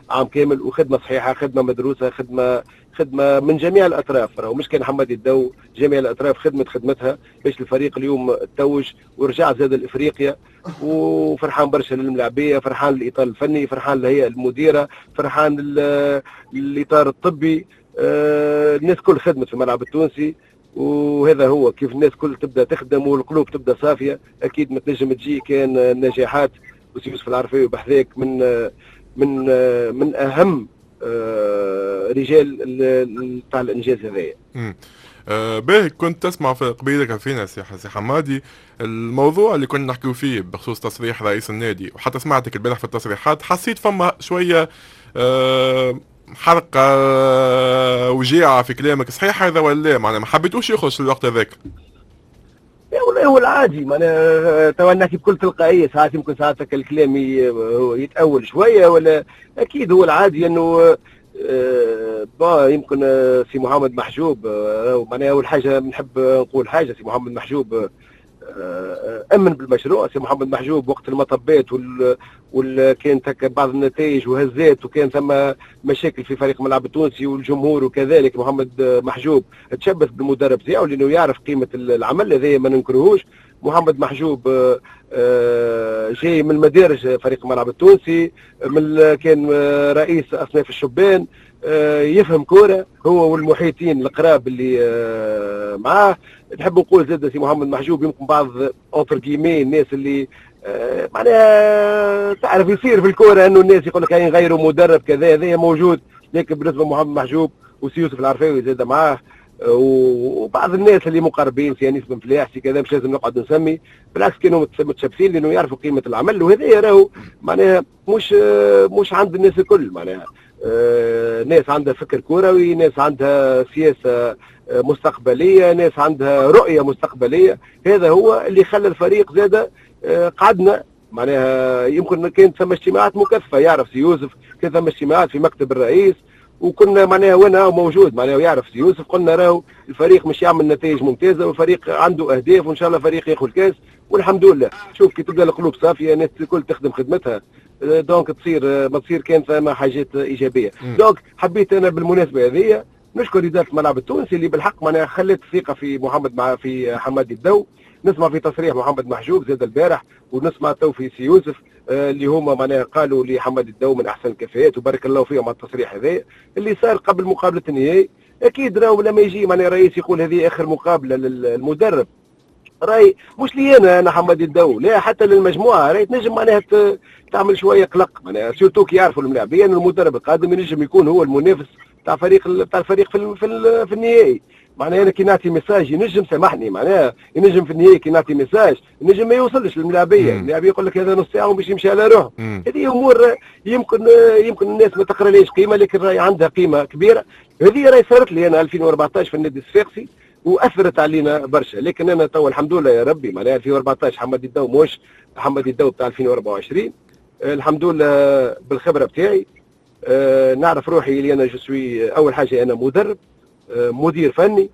عام كامل، وخدمه صحيحه، خدمه مدروسه، خدمه من جميع الاطراف. راهو مش كان حمادي الدو، جميع الاطراف خدمتها باش الفريق اليوم توج ورجع زاد لافريقيا. وفرحان برشا للملاعبيه، فرحان للاطار الفني، فرحان للهيئه المديره، فرحان للاطار الطبي. الناس كل خدمت في الملعب التونسي، وهذا هو كيف الناس كل تبدا تخدم والقلوب تبدا صافيه. اكيد ما تنجم تجي كان نجاحات. وسيوسف العرفاوي بحذاك من اهم رجال تاع الانجاز هذايا. باهي كنت تسمع في قبيلك فينا سي حمادي الموضوع اللي كنا نحكيو فيه بخصوص تصريح رئيس النادي، وحتى سمعتك البارح في التصريحات حسيت فما شويه حرقه وجيعه في كلامك، صحيح هذا ولا معناها ما حبيتوش يخرج في الوقت هذاك؟ والله هو العادي، معناها تو نحكي بكل تلقائيه. ساعات يمكن ساعات الكلام يتأول شويه، ولا اكيد هو العادي انه يمكن سي محمد محجوب معناها اول حاجه نحب نقول حاجه. سي محمد محجوب امن بالمشروع. سي محمد محجوب وقت المطبات كانت هكا بعض النتائج وهزات، وكان ثم مشاكل في فريق الملعب التونسي والجمهور، وكذلك محمد محجوب تشبث بالمدرب تاعو لانه يعرف قيمه العمل هذا، ما ننكرهوش. محمد محجوب جاي من مدارج فريق الملعب التونسي، كان رئيس اصناف الشبان، يفهم كوره هو والمحيطين القراب اللي معاه. نحب نقول زاد سي محمد محجوب يمكن بعض اونتر كيمي الناس اللي معناها تعرف يصير في الكوره انه الناس يقول لك هاي نغيروا مدرب كذا، هذا موجود. لكن بالنسبه لمحمد محجوب وسي يوسف العرفاوي زاد معاه وبعض الناس اللي مقربين سي انيس بن فلاح سي كذا، مش لازم نقعد نسمي، بالعكس كانوا متشابسين لانه يعرفوا قيمه العمل. وهذا راهو معناها مش عند الناس الكل. معناها ناس عندها فكر كروي، ناس عندها سياسه مستقبليه، ناس عندها رؤيه مستقبليه. هذا هو اللي خلى الفريق زاد قعدنا. معناها يمكن كانت ثم اجتماعات مكثفه، يعرف سي يوسف كان ثم اجتماعات في مكتب الرئيس، وكنا معناها وانا موجود معناها يعرف سي يوسف، قلنا راهو الفريق مش يعمل نتائج ممتازه، والفريق عنده اهداف، وان شاء الله الفريق ياخذ الكاس. والحمد لله شوف كي تبدا القلوب صافيه، الناس الكل تخدم خدمتها، دونك تصير كان ثم حاجات ايجابيه. دونك حبيت انا بالمناسبه هذه نشكر اداره الملعب التونسي اللي بالحق معناها خلت الثقه في حمادي الدو. نسمع في تصريح محمد محجوب زاد البارح، ونسمع تو في سي يوسف اللي هما معناها قالوا لحمادي الدو من احسن الكفاءات، وبارك الله فيهم على التصريح هذا اللي صار قبل مقابله النهائي. اكيد راهو لما يجي معناها رئيس يقول هذه اخر مقابله للمدرب، راي مش لي انا حمادي الدو، لا حتى للمجموعه، راي تنجم معناها تعمل شويه قلق. معناها سيرتو كي يعرفوا الملاعبين ان المدرب القادم ينجم يكون هو المنافس تاع الفريق في النهائي. معناها انا كي نعطي ميساج ينجم، سامحني معناها ينجم في النهائي كي نعطي ميساج ينجم ما يوصلش للملاعبيه، الملاعبيه يقول لك هذا نص ساعه وباش يمشي على روحه. هذه امور يمكن الناس ما تقراليش قيمه، لكن راهي عندها قيمه كبيره. هذه راهي صارت لي انا 2014 في النادي الصفاقسي واثرت علينا برشا. لكن انا تو الحمد لله يا ربي معناها 2014 حمادي الدو مش حمادي الدو بتاع 2024. الحمد لله بالخبره بتاعي نعرف روحي اللي انا جسوي اول حاجه انا مدرب مدير فني،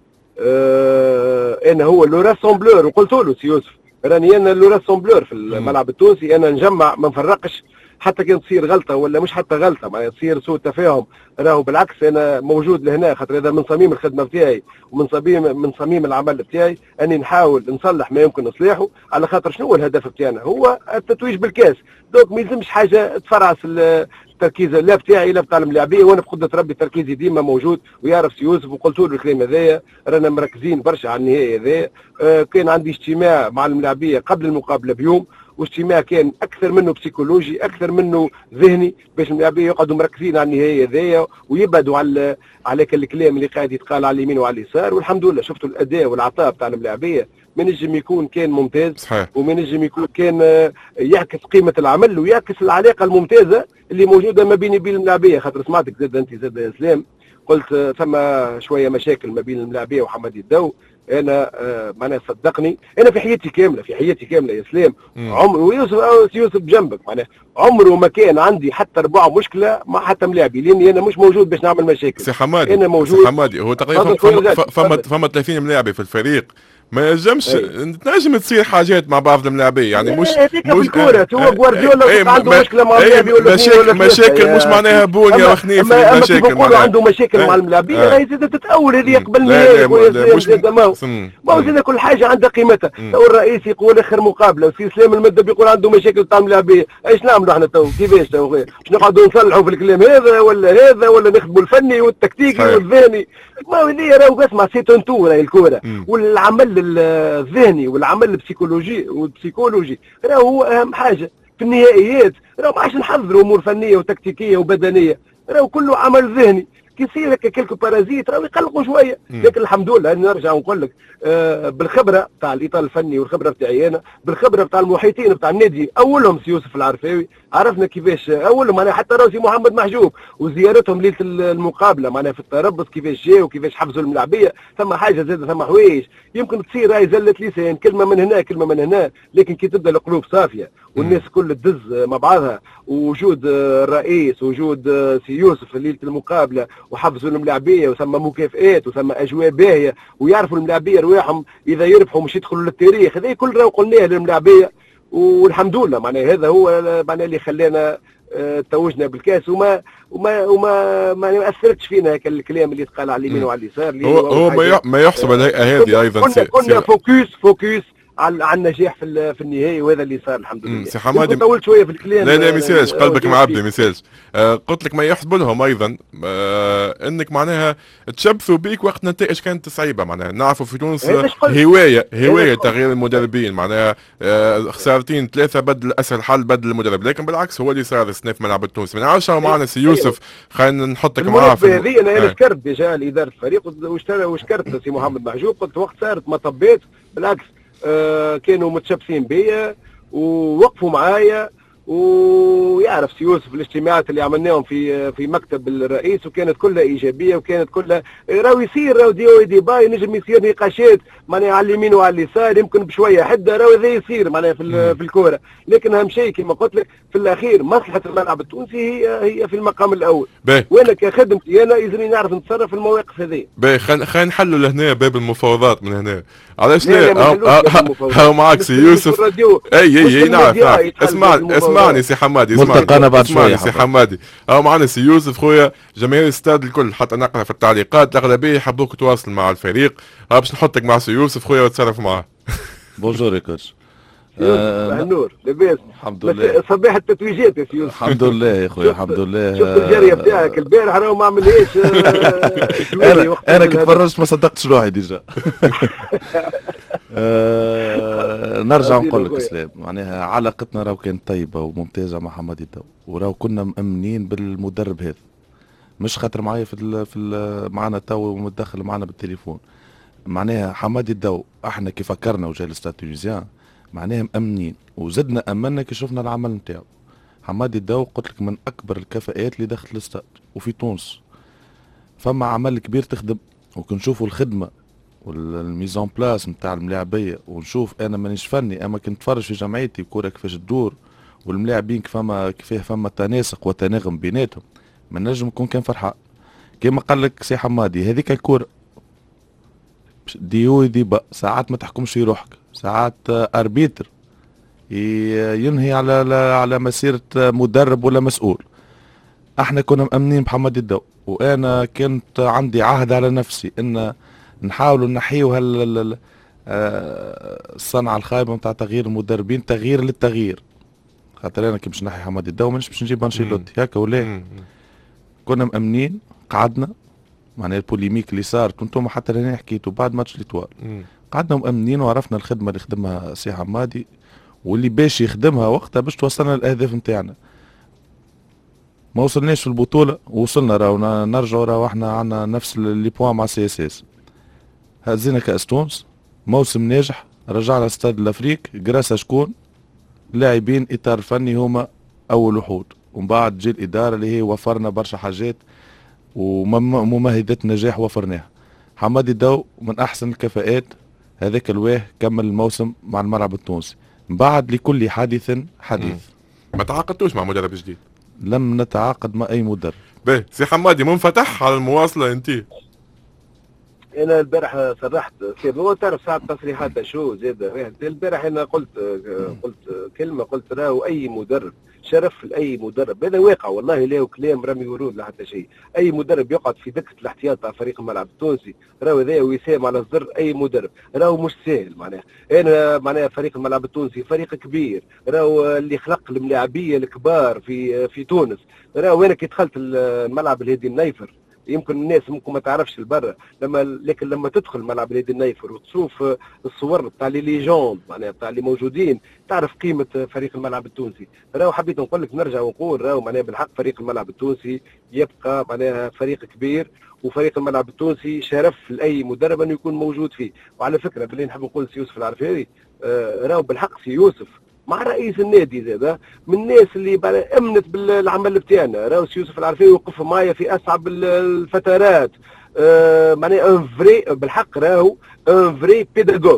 انا هو لو راسومبلور. وقلت له سي يوسف راني انا لو راسومبلور في الملعب التونسي، انا نجمع ما نفرقش. حتى كان تصير غلطه ولا مش حتى غلطه معناها تصير سوء تفاهم، راهو بالعكس انا موجود لهنا خاطر هذا من صميم الخدمه بتاعي ومن صميم العمل بتاعي اني نحاول نصلح ما يمكن اصلاحه، على خاطر شنو هو الهدف بتاعنا؟ هو التتويج بالكاس. دوك ما يلزمش حاجه تفرعس التركيز لا بتاعي لا بتاع الملاعبيه، وانا بقدره ربي تركيزي ديما موجود ويعرف سي يوسف. وقلت له الكلام هذايا رانا مركزين برشا على النهائي هذايا. كان عندي اجتماع مع الملاعبيه قبل المقابله بيوم، واجتماع كان اكثر منه بسيكولوجي اكثر منه ذهني، باش الملاعبيه يقعدوا مركزين على النهائي هذايا ويبعدوا على الكلام اللي قاعد يتقال على اليمين وعلى اليسار. والحمد لله شفتوا الاداء والعطاء بتاع الملاعبيه ما نجم يكون كان ممتاز صحيح. وما نجم يكون كان يعكس قيمه العمل ويعكس العلاقه الممتازه اللي موجوده ما بيني وبين الملاعبيه. خاطر سمعتك زاد انت زاد يا اسلام قلت ثم شويه مشاكل ما بين الملاعبيه وحمادي الدو. انا معناها صدقني انا في حياتي كامله يا اسلام عمر ويوسف بجنبك معناها عمره ما كان عندي حتى ربع مشكله مع حتى ملاعبي، لاني انا مش موجود باش نعمل مشاكل. سي حمادي انا موجود. سي حمادي هو تقريبا فما 30 ملاعبي في الفريق، ما ينجمش تنجم تصير حاجات مع بعض الملاعبيه يعني مش هذيك في الكوره هو جوارديولا عنده مشكله مع اللاعبين ولا مشاكل مش معناها بونيا وخنيف مشاكل معناها عنده مشاكل مع الملاعبين راهي زاد تتاول هذه قبل النهائي ما هو زاد كل حاجه عندها قيمتها. تو الرئيس يقول اخر مقابله وسي سلام المدب يقول عنده مشاكل تاع الملاعبيه. ايش نعملوا احنا تو كيفاش تو باش نقعدوا نصلحوا في الكلام هذا ولا نخدموا الفني والتكتيكي والذهني. ما هذه راهو اسمع سيتونتو راهي الكوره والعمل الذهني والعمل البسيكولوجي راهو هو اهم حاجه في النهائيات. راهو ما عادش نحضروا امور فنيه وتكتيكيه وبدنيه راهو كله عمل ذهني. كي يصير هكا كلكو بارازيت راهو يقلقوا شويه. لكن الحمد لله نرجع ونقول لك بالخبره تاع الاطار الفني والخبره بتاعي انا بالخبره بتاع المحيطين بتاع النادي اولهم سي يوسف العرفاوي عرفنا كيفاش اولهم معناها حتى روسي محمد محجوب وزيارتهم ليله المقابله معناها في التربص كيفاش جاوا وكيفاش حفزوا الملاعبيه. ثم حاجه زاد ثم حوايج يمكن تصير راهي زله لسان كلمه من هنا كلمه من هنا. لكن كي تبدا القلوب صافيه والناس كل تدز مع بعضها ووجود الرئيس ووجود سي يوسف ليله المقابله وحفزوا الملاعبيه وثم مكافئات وثم اجواء باهيه ويعرفوا الملاعبيه رواحهم اذا يربحوا مش يدخلوا للتاريخ. هذا كل راهو قلناه للملاعبيه والحمد لله معناها هذا هو معناها اللي خلانا توجنا بالكاس وما اثرتش فينا هكا الكلام اللي تقال على اليمين وعلى اليسار. هو ما يحسب هذه ايضا كنا فوكس على النجاح في النهائي وهذا اللي صار الحمد لله. سي حمادي طولت شويه في الكلام. لا ميساج قلبك معبي ميساج. قلت لك ما يحسب لهم ايضا انك معناها تشبثوا بيك وقت نتائج كانت صعيبه. معناها نعرفوا في تونس هوايه تغيير المدربين معناها خسارتين 3 بدل اسهل حل بدل المدرب. لكن بالعكس هو اللي صار السنه في ملعب التونسي. ما نعرفش معنا سي يوسف خلينا نحطك معاه في هذه. انا شكرت ديجا لاداره الفريق وشكرت سي محمد محجوب. قلت وقت صارت مطبات بالعكس كانوا متشبثين بيا ووقفوا معايا ويعرف سي يوسف الاجتماعات اللي عملناهم في مكتب الرئيس وكانت كلها ايجابيه وكانت كلها راهو يصير راهو ديبا ينجم يصير نقاشات معناها على اليمين وعلى اليسار يمكن بشويه حده راهو هذا يصير معناها في الكوره. لكن اهم شيء كما قلت لك في الاخير مصلحه الملعب التونسي هي في المقام الاول. وانا كخدمتي انا يلزمني نعرف نتصرف في المواقف هذه. خلينا نحلوا لهنا باب المفاوضات من هنا. علاش لا هاو معاك سي يوسف. اي نعرف اسمعني سي حمادي ملتقانا بعد شويه سي حمادي. معنا سي يوسف خويا جماهير الاستاد الكل حتى نقرا في التعليقات الاغلبيه يحبوك تواصل مع الفريق. باش نحطك مع سي يوسف خويا وتصرف معاه. بونجور يا كوتش. النور لاباس الحمد لله. صباح التتويجات يا سي يوسف. الحمد لله يا خويا الحمد لله. شفت الجاريه بتاعك البارح راهو ما عملهاش. انا كي تفرجت ما صدقتش روحي ديجا. نرجع نقول لك اسلام معناها علاقتنا راهو كانت طيبه وممتازه مع حمادي الدو وراهو كنا مأمنين بالمدرب هذا. مش خاطر معايا في معنا تو متدخل معنا بالتليفون. معناها حمادي الدو احنا كي فكرنا وجا الاستاد تونسيان معناها مأمنين وزدنا امنا كي شفنا العمل نتاعو. حمادي الدو قلت لك من اكبر الكفاءات اللي دخلت الاستاد وفي تونس. فما عمل كبير تخدم وكنشوفوا الخدمه والميزون بلاس نتاع الملاعبيه ونشوف انا مانيش فني اما كنت نتفرج في جمعيتي الكوره كيفاش تدور والملاعبين كيفاه فما تناسق وتناغم بيناتهم. ما نجم نكون كان فرحان كما قال لك سي حمادي. هذيك الكوره ديو ديبا ساعات ما تحكمش في روحك ساعات اربيتر ينهي على مسيره مدرب ولا مسؤول. احنا كنا مأمنين بحمادي الدو وانا كنت عندي عهد على نفسي ان نحاولوا نحيوا الصنعه الخايبه نتاع تغيير المدربين تغيير للتغيير. خاطر انا كي باش نحي حمادي الدو مانيش باش نجيب انشيلوتي هكا ولا. كنا مأمنين قعدنا معناها البوليميك اللي صارت وانتم حتى لهنا حكيتوا بعد ماتش ليتوال قعدنا مأمنين وعرفنا الخدمه اللي خدمها سي حمادي واللي باش يخدمها وقتها باش توصلنا للاهداف نتاعنا. ما وصلناش في البطوله وصلنا راهو نرجعوا راهو احنا عندنا نفس لي بوان مع سي اس اس. هزينا كاس تونس موسم ناجح رجعنا استاد الافريق جراسا شكون لاعبين اطار فني هما اول وحود ومن بعد جي الاداره اللي هي وفرنا برشا حاجات وممهدات نجاح وفرناها. حمادي الدو من احسن الكفاءات هذاك الواه كمل الموسم مع الملعب التونسي. من بعد لكل حادث حديث. ما تعاقدتوش مع مدرب جديد؟ لم نتعاقد مع اي مدرب. باهي سي حمادي منفتح على المواصله انت؟ انا البارح صرحت سير، هو تعرف ساعه تصريحات شو زاد البارح انا قلت كلمه، قلت راهو اي مدرب شرف لاي مدرب، هذا واقع والله، لا كلام رمي ورود لا حتى شيء. اي مدرب يقعد في دكه الاحتياط تاع فريق الملعب التونسي راهو هذا وسام على الزر، اي مدرب راهو مش سهل معناها. انا معناها فريق الملعب التونسي فريق كبير، راهو اللي خلق الملاعبيه الكبار في تونس. راهو انا كي دخلت الملعب الهادي النيفر، يمكن الناس ممكن ما تعرفش البرة، لكن لما تدخل ملعب الهادي النيفر وتشوف الصور تاع لي ليجوند معناها تاع اللي موجودين، تعرف قيمه فريق الملعب التونسي. راهو حبيت نقول لك نرجع ونقول راهو معناها بالحق فريق الملعب التونسي يبقى معناها فريق كبير، وفريق الملعب التونسي شرف لاي مدرب انه يكون موجود فيه. وعلى فكره باللي نحب نقول سي يوسف العرفاري، راهو بالحق سي يوسف مع رئيس النادي زاد من الناس اللي امنت بالعمل بتاعنا. راهو سي يوسف العرفي وقف معايا في اصعب الفترات، معناها ان فري بالحق، راهو ان فري بيداغوج،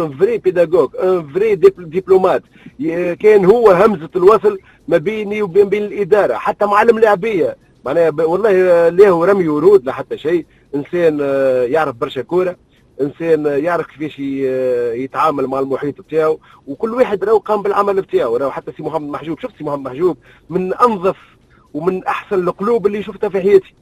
ان فري دبلومات. كان هو همزه الوصل ما بيني وبين الاداره، حتى مع الملاعبيه معناها والله له رمي ورود لا حتى شيء. انسان يعرف برشا كوره، انسان يعرف كيفاش يتعامل مع المحيط بتاعه، وكل واحد راهو قام بالعمل بتاعه. راهو حتى سي محمد محجوب، شفت سي محمد محجوب من انظف ومن احسن القلوب اللي شفتها في حياتي،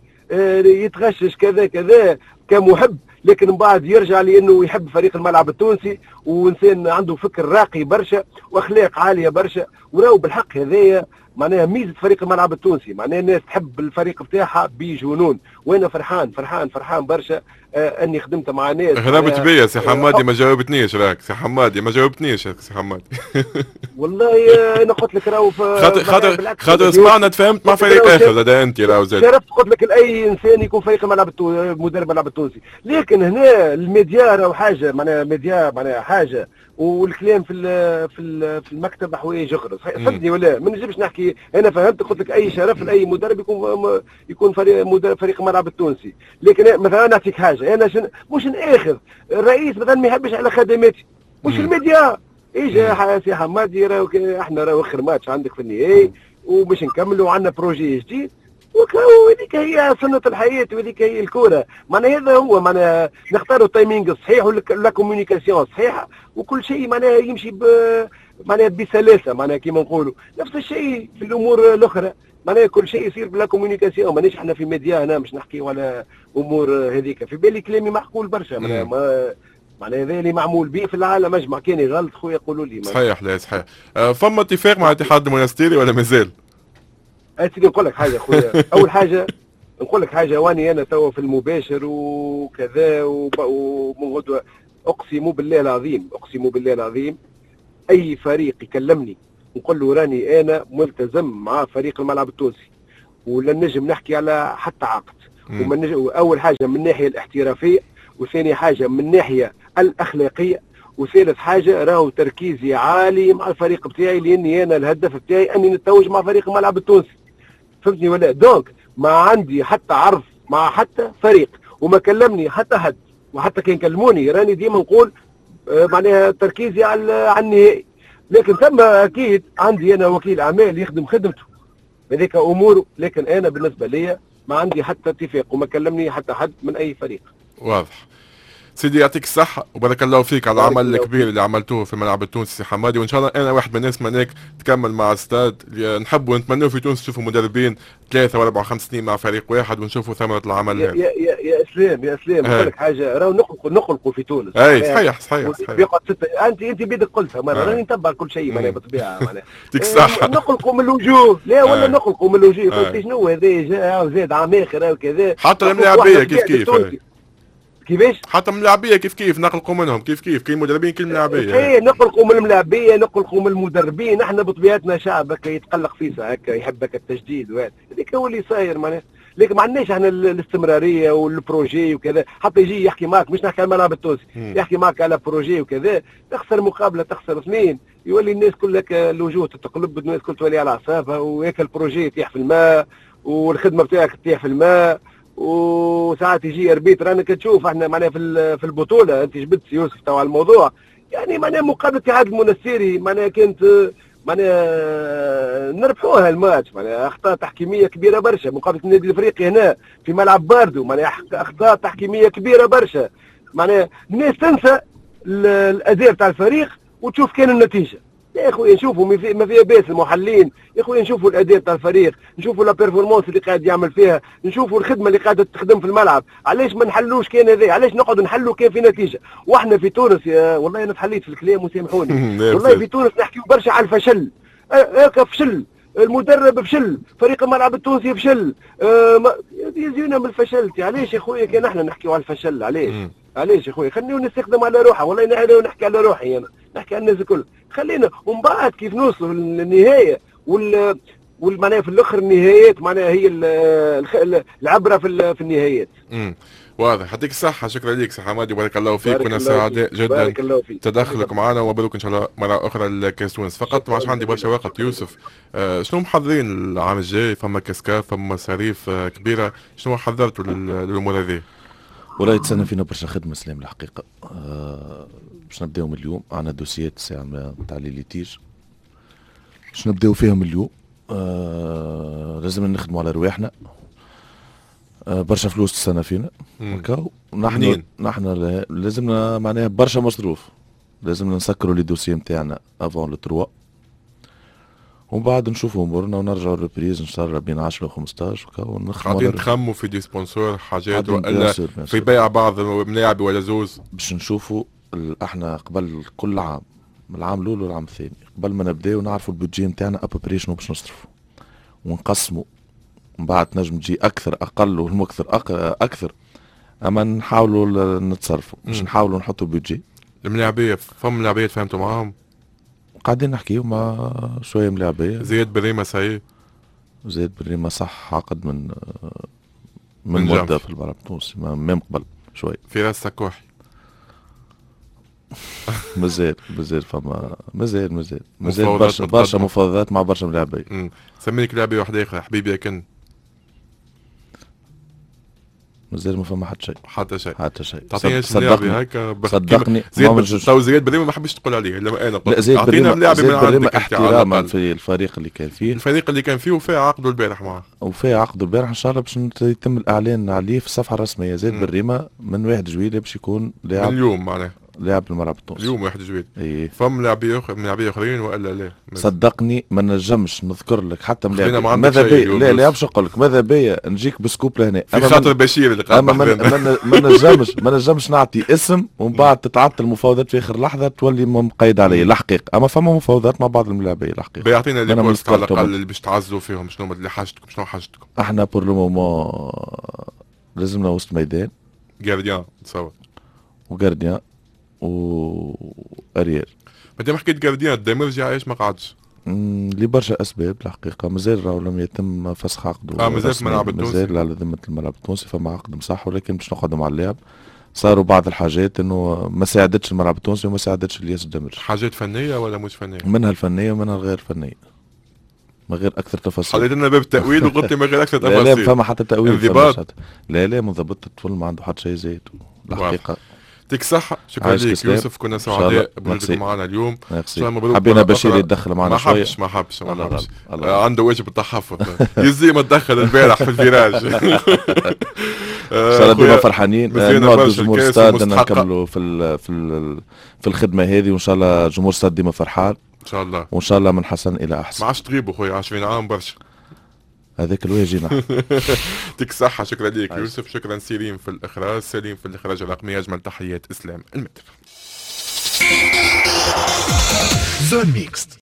يتغشش كذا كذا كمحب، لكن من بعد يرجع لانه يحب فريق الملعب التونسي، وانسان عنده فكر راقي برشا واخلاق عاليه برشا. وراهو بالحق هذايا معناها ميزه فريق الملعب التونسي، معناها الناس تحب الفريق بتاعها بجنون. وانا فرحان برشا اني خدمت مع ناس. هربت بيا سي حمادي، ما جاوبتنيش راك سي حمادي، ما جاوبتنيش سي حمادي. والله انا قلت لك راهو خاطر اسمعنا تفهمت مع فريق اخر لدى انت راهو زاد. شرفت قلت لك لاي انسان يكون فريق الملعب مدرب الملعب التونسي، لكن هنا الميديا راهو حاجه معناها ميديا معناها حاجه، والكلام في المكتب حوايج اخرى. صدقني ولا ما نجمش نحكي. انا فهمت قلت لك اي شرف لاي مدرب يكون فريق الملعب التونسي. لكن مثلا نعطيك حاجه، انا مش ناخذ الرئيس مثلا ما يحبش على خدماتي، مش الميديا اجا سي حمادي راهو احنا راهو اخر ماتش عندك في النهائي وباش نكملوا عندنا بروجي جديد، وهذيك هي سنة الحياة وهذيك هي الكورة. معناها هذا هو معناها نختاروا التايمينغ الصحيح ولا كوميونيكاسيون صحيحة، وكل شيء معناها يمشي معناها بسلاسة. معناها كيما نقولوا نفس الشيء في الأمور الأخرى، معناها كل شيء يصير بلا كوميونيكاسيون. مانيش احنا في ميديا هنا مش نحكيو على أمور هذيك. في بالي كلامي معقول برشا، معناها هذا اللي معمول به في العالم اجمع. كان غلط خويا قولوا لي. صحيح لا صحيح. فما اتفاق مع الاتحاد المونستيري ولا مازال؟ سيدي نقول لك حاجه خويا، اول حاجه نقول لك حاجه، واني انا توا في المباشر وكذا ومن غدوه اقسم بالله العظيم اي فريق يكلمني نقول له راني انا ملتزم مع فريق الملعب التونسي، ولن نجم نحكي على حتى عقد. اول حاجه من الناحيه الاحترافيه، وثاني حاجه من الناحيه الاخلاقيه، وثالث حاجه راهو تركيزي عالي مع الفريق بتاعي، لاني انا الهدف بتاعي اني نتوج مع فريق الملعب التونسي. فهمتني ولا؟ دونك ما عندي حتى عرض مع حتى فريق، وما كلمني حتى حد، وحتى كان كلموني راني ديما نقول معناها تركيزي على النهائي. لكن ثم اكيد عندي انا وكيل اعمال يخدم خدمته هذيك اموره، لكن انا بالنسبه لي ما عندي حتى اتفاق وما كلمني حتى حد من اي فريق. واضح. سيدي يعطيك الصحة وبارك الله فيك على العمل الكبير اللي عملتوه في الملعب التونسي سي حمادي، وان شاء الله انا واحد من الناس منك تكمل مع استاد. نحبوا ونتمنوا في تونس نشوفوا مدربين 3 و4 و5 سنين مع فريق واحد ونشوفوا ثمرة العمل هذا. يا اسلام نقول لك حاجة، راهو نقلقوا في تونس. اي صحيح. بيقعد انت بيدك قلتها مرة، راني نتبع كل شيء معناها بالطبيعة معناها. يعطيك الصحة. نقلقوا من الوجوه، لا ولا نقلقوا من الوجوه. قلت شنو هذا جاء زاد عام اخر وكذا. حتى الملاعبية كيف كيفاش؟ حتى من الملاعبيه كيف نقلقوا منهم كيف كاين مدربين كل ملاعبيه. ايه نقلقوا من الملاعبيه، نقلقوا من المدربين. احنا بطبيعتنا شعب هكا يتقلق فيسا هكا، يحب هكا التجديد وهذا، هذيك هو اللي صاير معناها. لكن ما عندناش احنا الاستمراريه والبروجي وكذا. حتى يجي يحكي معك، مش نحكي على الملعب التونسي، يحكي معك على بروجي وكذا، تخسر مقابله تخسر اثنين، يولي الناس كلها الوجوه تتقلب، الناس كل تولي على اعصابها، وهيك البروجي يطيح في الماء والخدمه بتاعك تطيح في الماء. وساعات يجي اربيت. رانا كتشوف احنا معناها في البطوله، انت جبت يوسف توا على الموضوع، يعني معناها مقابله اتحاد المونستيري معناها كانت معناها نربحوها الماتش، معناها اخطاء تحكيميه كبيره برشا. مقابله النادي الافريقي هنا في ملعب باردو معناها اخطاء تحكيميه كبيره برشا. معناها الناس تنسى الاداء تاع الفريق وتشوف كان النتيجه. يا خويا نشوفوا ما فيها باس المحللين، يا خويا نشوفوا الاداء تاع الفريق، نشوفوا لا بيرفورمانس اللي قاعد يعمل فيها، نشوفوا الخدمه اللي قاعده تخدم في الملعب. علاش ما نحلوش كان هذا؟ علاش نقعدوا نحلوا كان في نتيجه؟ واحنا في تونس يا والله انا تحليت في الكلام وسامحوني والله في تونس نحكيو برشا على الفشل. هكا فشل المدرب، فشل فريق الملعب التونسي، فشل يزيونا من الفشل. علاش يا خويا كان احنا نحكيو على الفشل؟ علاش يا خويا؟ خلينا نستخدم على روحه. والله انا نحكي على روحي، انا نحكي على الناس الكل. خلينا ومن بعد كيف نوصلوا للنهايه والمعناها في الاخر النهايات معناها هي العبره في النهايات. واضح. يعطيك الصحة، شكرا لك سي حمادي، بارك الله فيك. كنا سعداء جدا بارك الله فيك. تدخلك معنا، ومبروك ان شاء الله مرة أخرى لكأس تونس. فقط ما عادش عندي برشا وقت يوسف، شنو محضرين العام الجاي؟ فما كاسكاف، فما مصاريف كبيرة، شنو حضرتوا للأمور هذه؟ والله يتسنى فينا برشا خدمة سلام الحقيقة. باش نبداو من اليوم، عندنا دوسيات ساعة تاع لي ليتيج باش نبداو فيهم اليوم. لازم نخدموا على رواحنا. برشا فلوس تستنى فينا. نحن لازمنا معناها برشا مصروف، لازمنا نسكروا لي دوسي نتاعنا افون لو 3 ومن بعد نشوفوا امورنا ونرجعوا الريبريز ان شاء الله بين 10 و 15 ونخدموا. قاعدين تخموا في دي سبونسور حاجات ولا في بيع بعض الملاعب ولا زوز؟ باش نشوفوا احنا قبل كل عام، العام الاول والعام الثاني، قبل ما نبداو نعرفوا البودجي نتاعنا ابري شنو باش نصرفوا ونقسموا. من بعد نجم تجي اكثر اقل والمكثر اكثر، اما نحاولوا نتصرفوا، مش نحاولوا نحطوا بودجي. الملاعبيه فهم ملاعبيه فهمتوا معاهم؟ قاعدين نحكيو مع شويه ملاعبيه. زياد بريمه صحيح؟ زياد بريمه صح، عقد من مده في الملعب التونسي ما قبل شوي. فراس سكوحي مازال فما مازال برشا مفاوضات مع برشا ملاعبيه. سميك لاعبيه واحده اخرى حبيبي كن مازال ما فما حتى شيء. تعطيني لاعبي هكا صدقني. زياد بريمه ما حبيتش تقول عليه الا انا قلت اعطينا لاعبي من عندك احتراما في الفريق اللي كان فيه وفيه عقده البارح معاه، ان شاء الله باش يتم الاعلان عليه في الصفحه الرسميه. زياد بريمه من 1 جويلية باش يكون لاعب من اليوم معناه لاعب الملعب التونسي اليوم 1 جويلية. إيه. فم لاعبيه اخرين ولا لا؟ صدقني ما نجمش نذكر لك حتى ملاعب. ماذا بيا لا باش نقول لك ماذا بيا نجيك بسكوب لهنا في خاطر بشير اللي قاعد ما نجمش نعطي اسم ومن بعد تتعطل المفاوضات في اخر لحظه تولي مقيد علي الحقيقه. اما فما مفاوضات مع بعض الملاعبيه الحقيقه. بيعطينا لي بوست على الاقل اللي باش تعزوا فيهم. شنو اللي حاجتكم؟ شنو حاجتكم؟ احنا بور لو مومون لازمنا وسط ميدان، جارديان تصور، وجارديان واريير. مادام حكيت جارديان الدمرجي عايش ما قعدش لبرشا اسباب الحقيقه. مازال راهو لم يتم فسخ عقده. مازال في الملعب التونسي، مازال على ذمه الملعب التونسي فما عقد مصح، ولكن باش نقعدوا مع اللاعب. صاروا بعض الحاجات انه ما ساعدتش الملعب التونسي وما ساعدتش الياس الدمرجي. حاجات فنيه ولا مش فنيه؟ منها الفنيه ومنها الغير فنيه، ما غير اكثر تفاصيل. خليت لنا باب التاويل وقلت لي ما غير اكثر تفاصيل. لا فما حتى تاويل. انضباط؟ لا منضبط الطفل ما عنده حتى شيء زايد الحقيقه. يعطيك الصحة، شكرا لك يوسف. كنا سعداء بوجودك معنا اليوم. حبينا بشير يتدخل معنا شوية. ما حبش عنده واجب التحفظ. يزي ما تدخل البارح في الفيراج. ان شاء الله ديما فرحانين. نقعدوا جمهور ستاد نكملوا في الخدمة هذه، وان شاء الله جمهور ستاد ديما فرحان ان شاء الله، وان شاء الله من حسن الى احسن. ما عادش تغيبوا خويا 20 عام برشا. هذاك الواجي نحن. يعطيك الصحة، شكرا لك يوسف. شكرا سليم في الإخراج، سليم في الإخراج الرقمي. أجمل تحيات إسلام المتر. زون ميكس.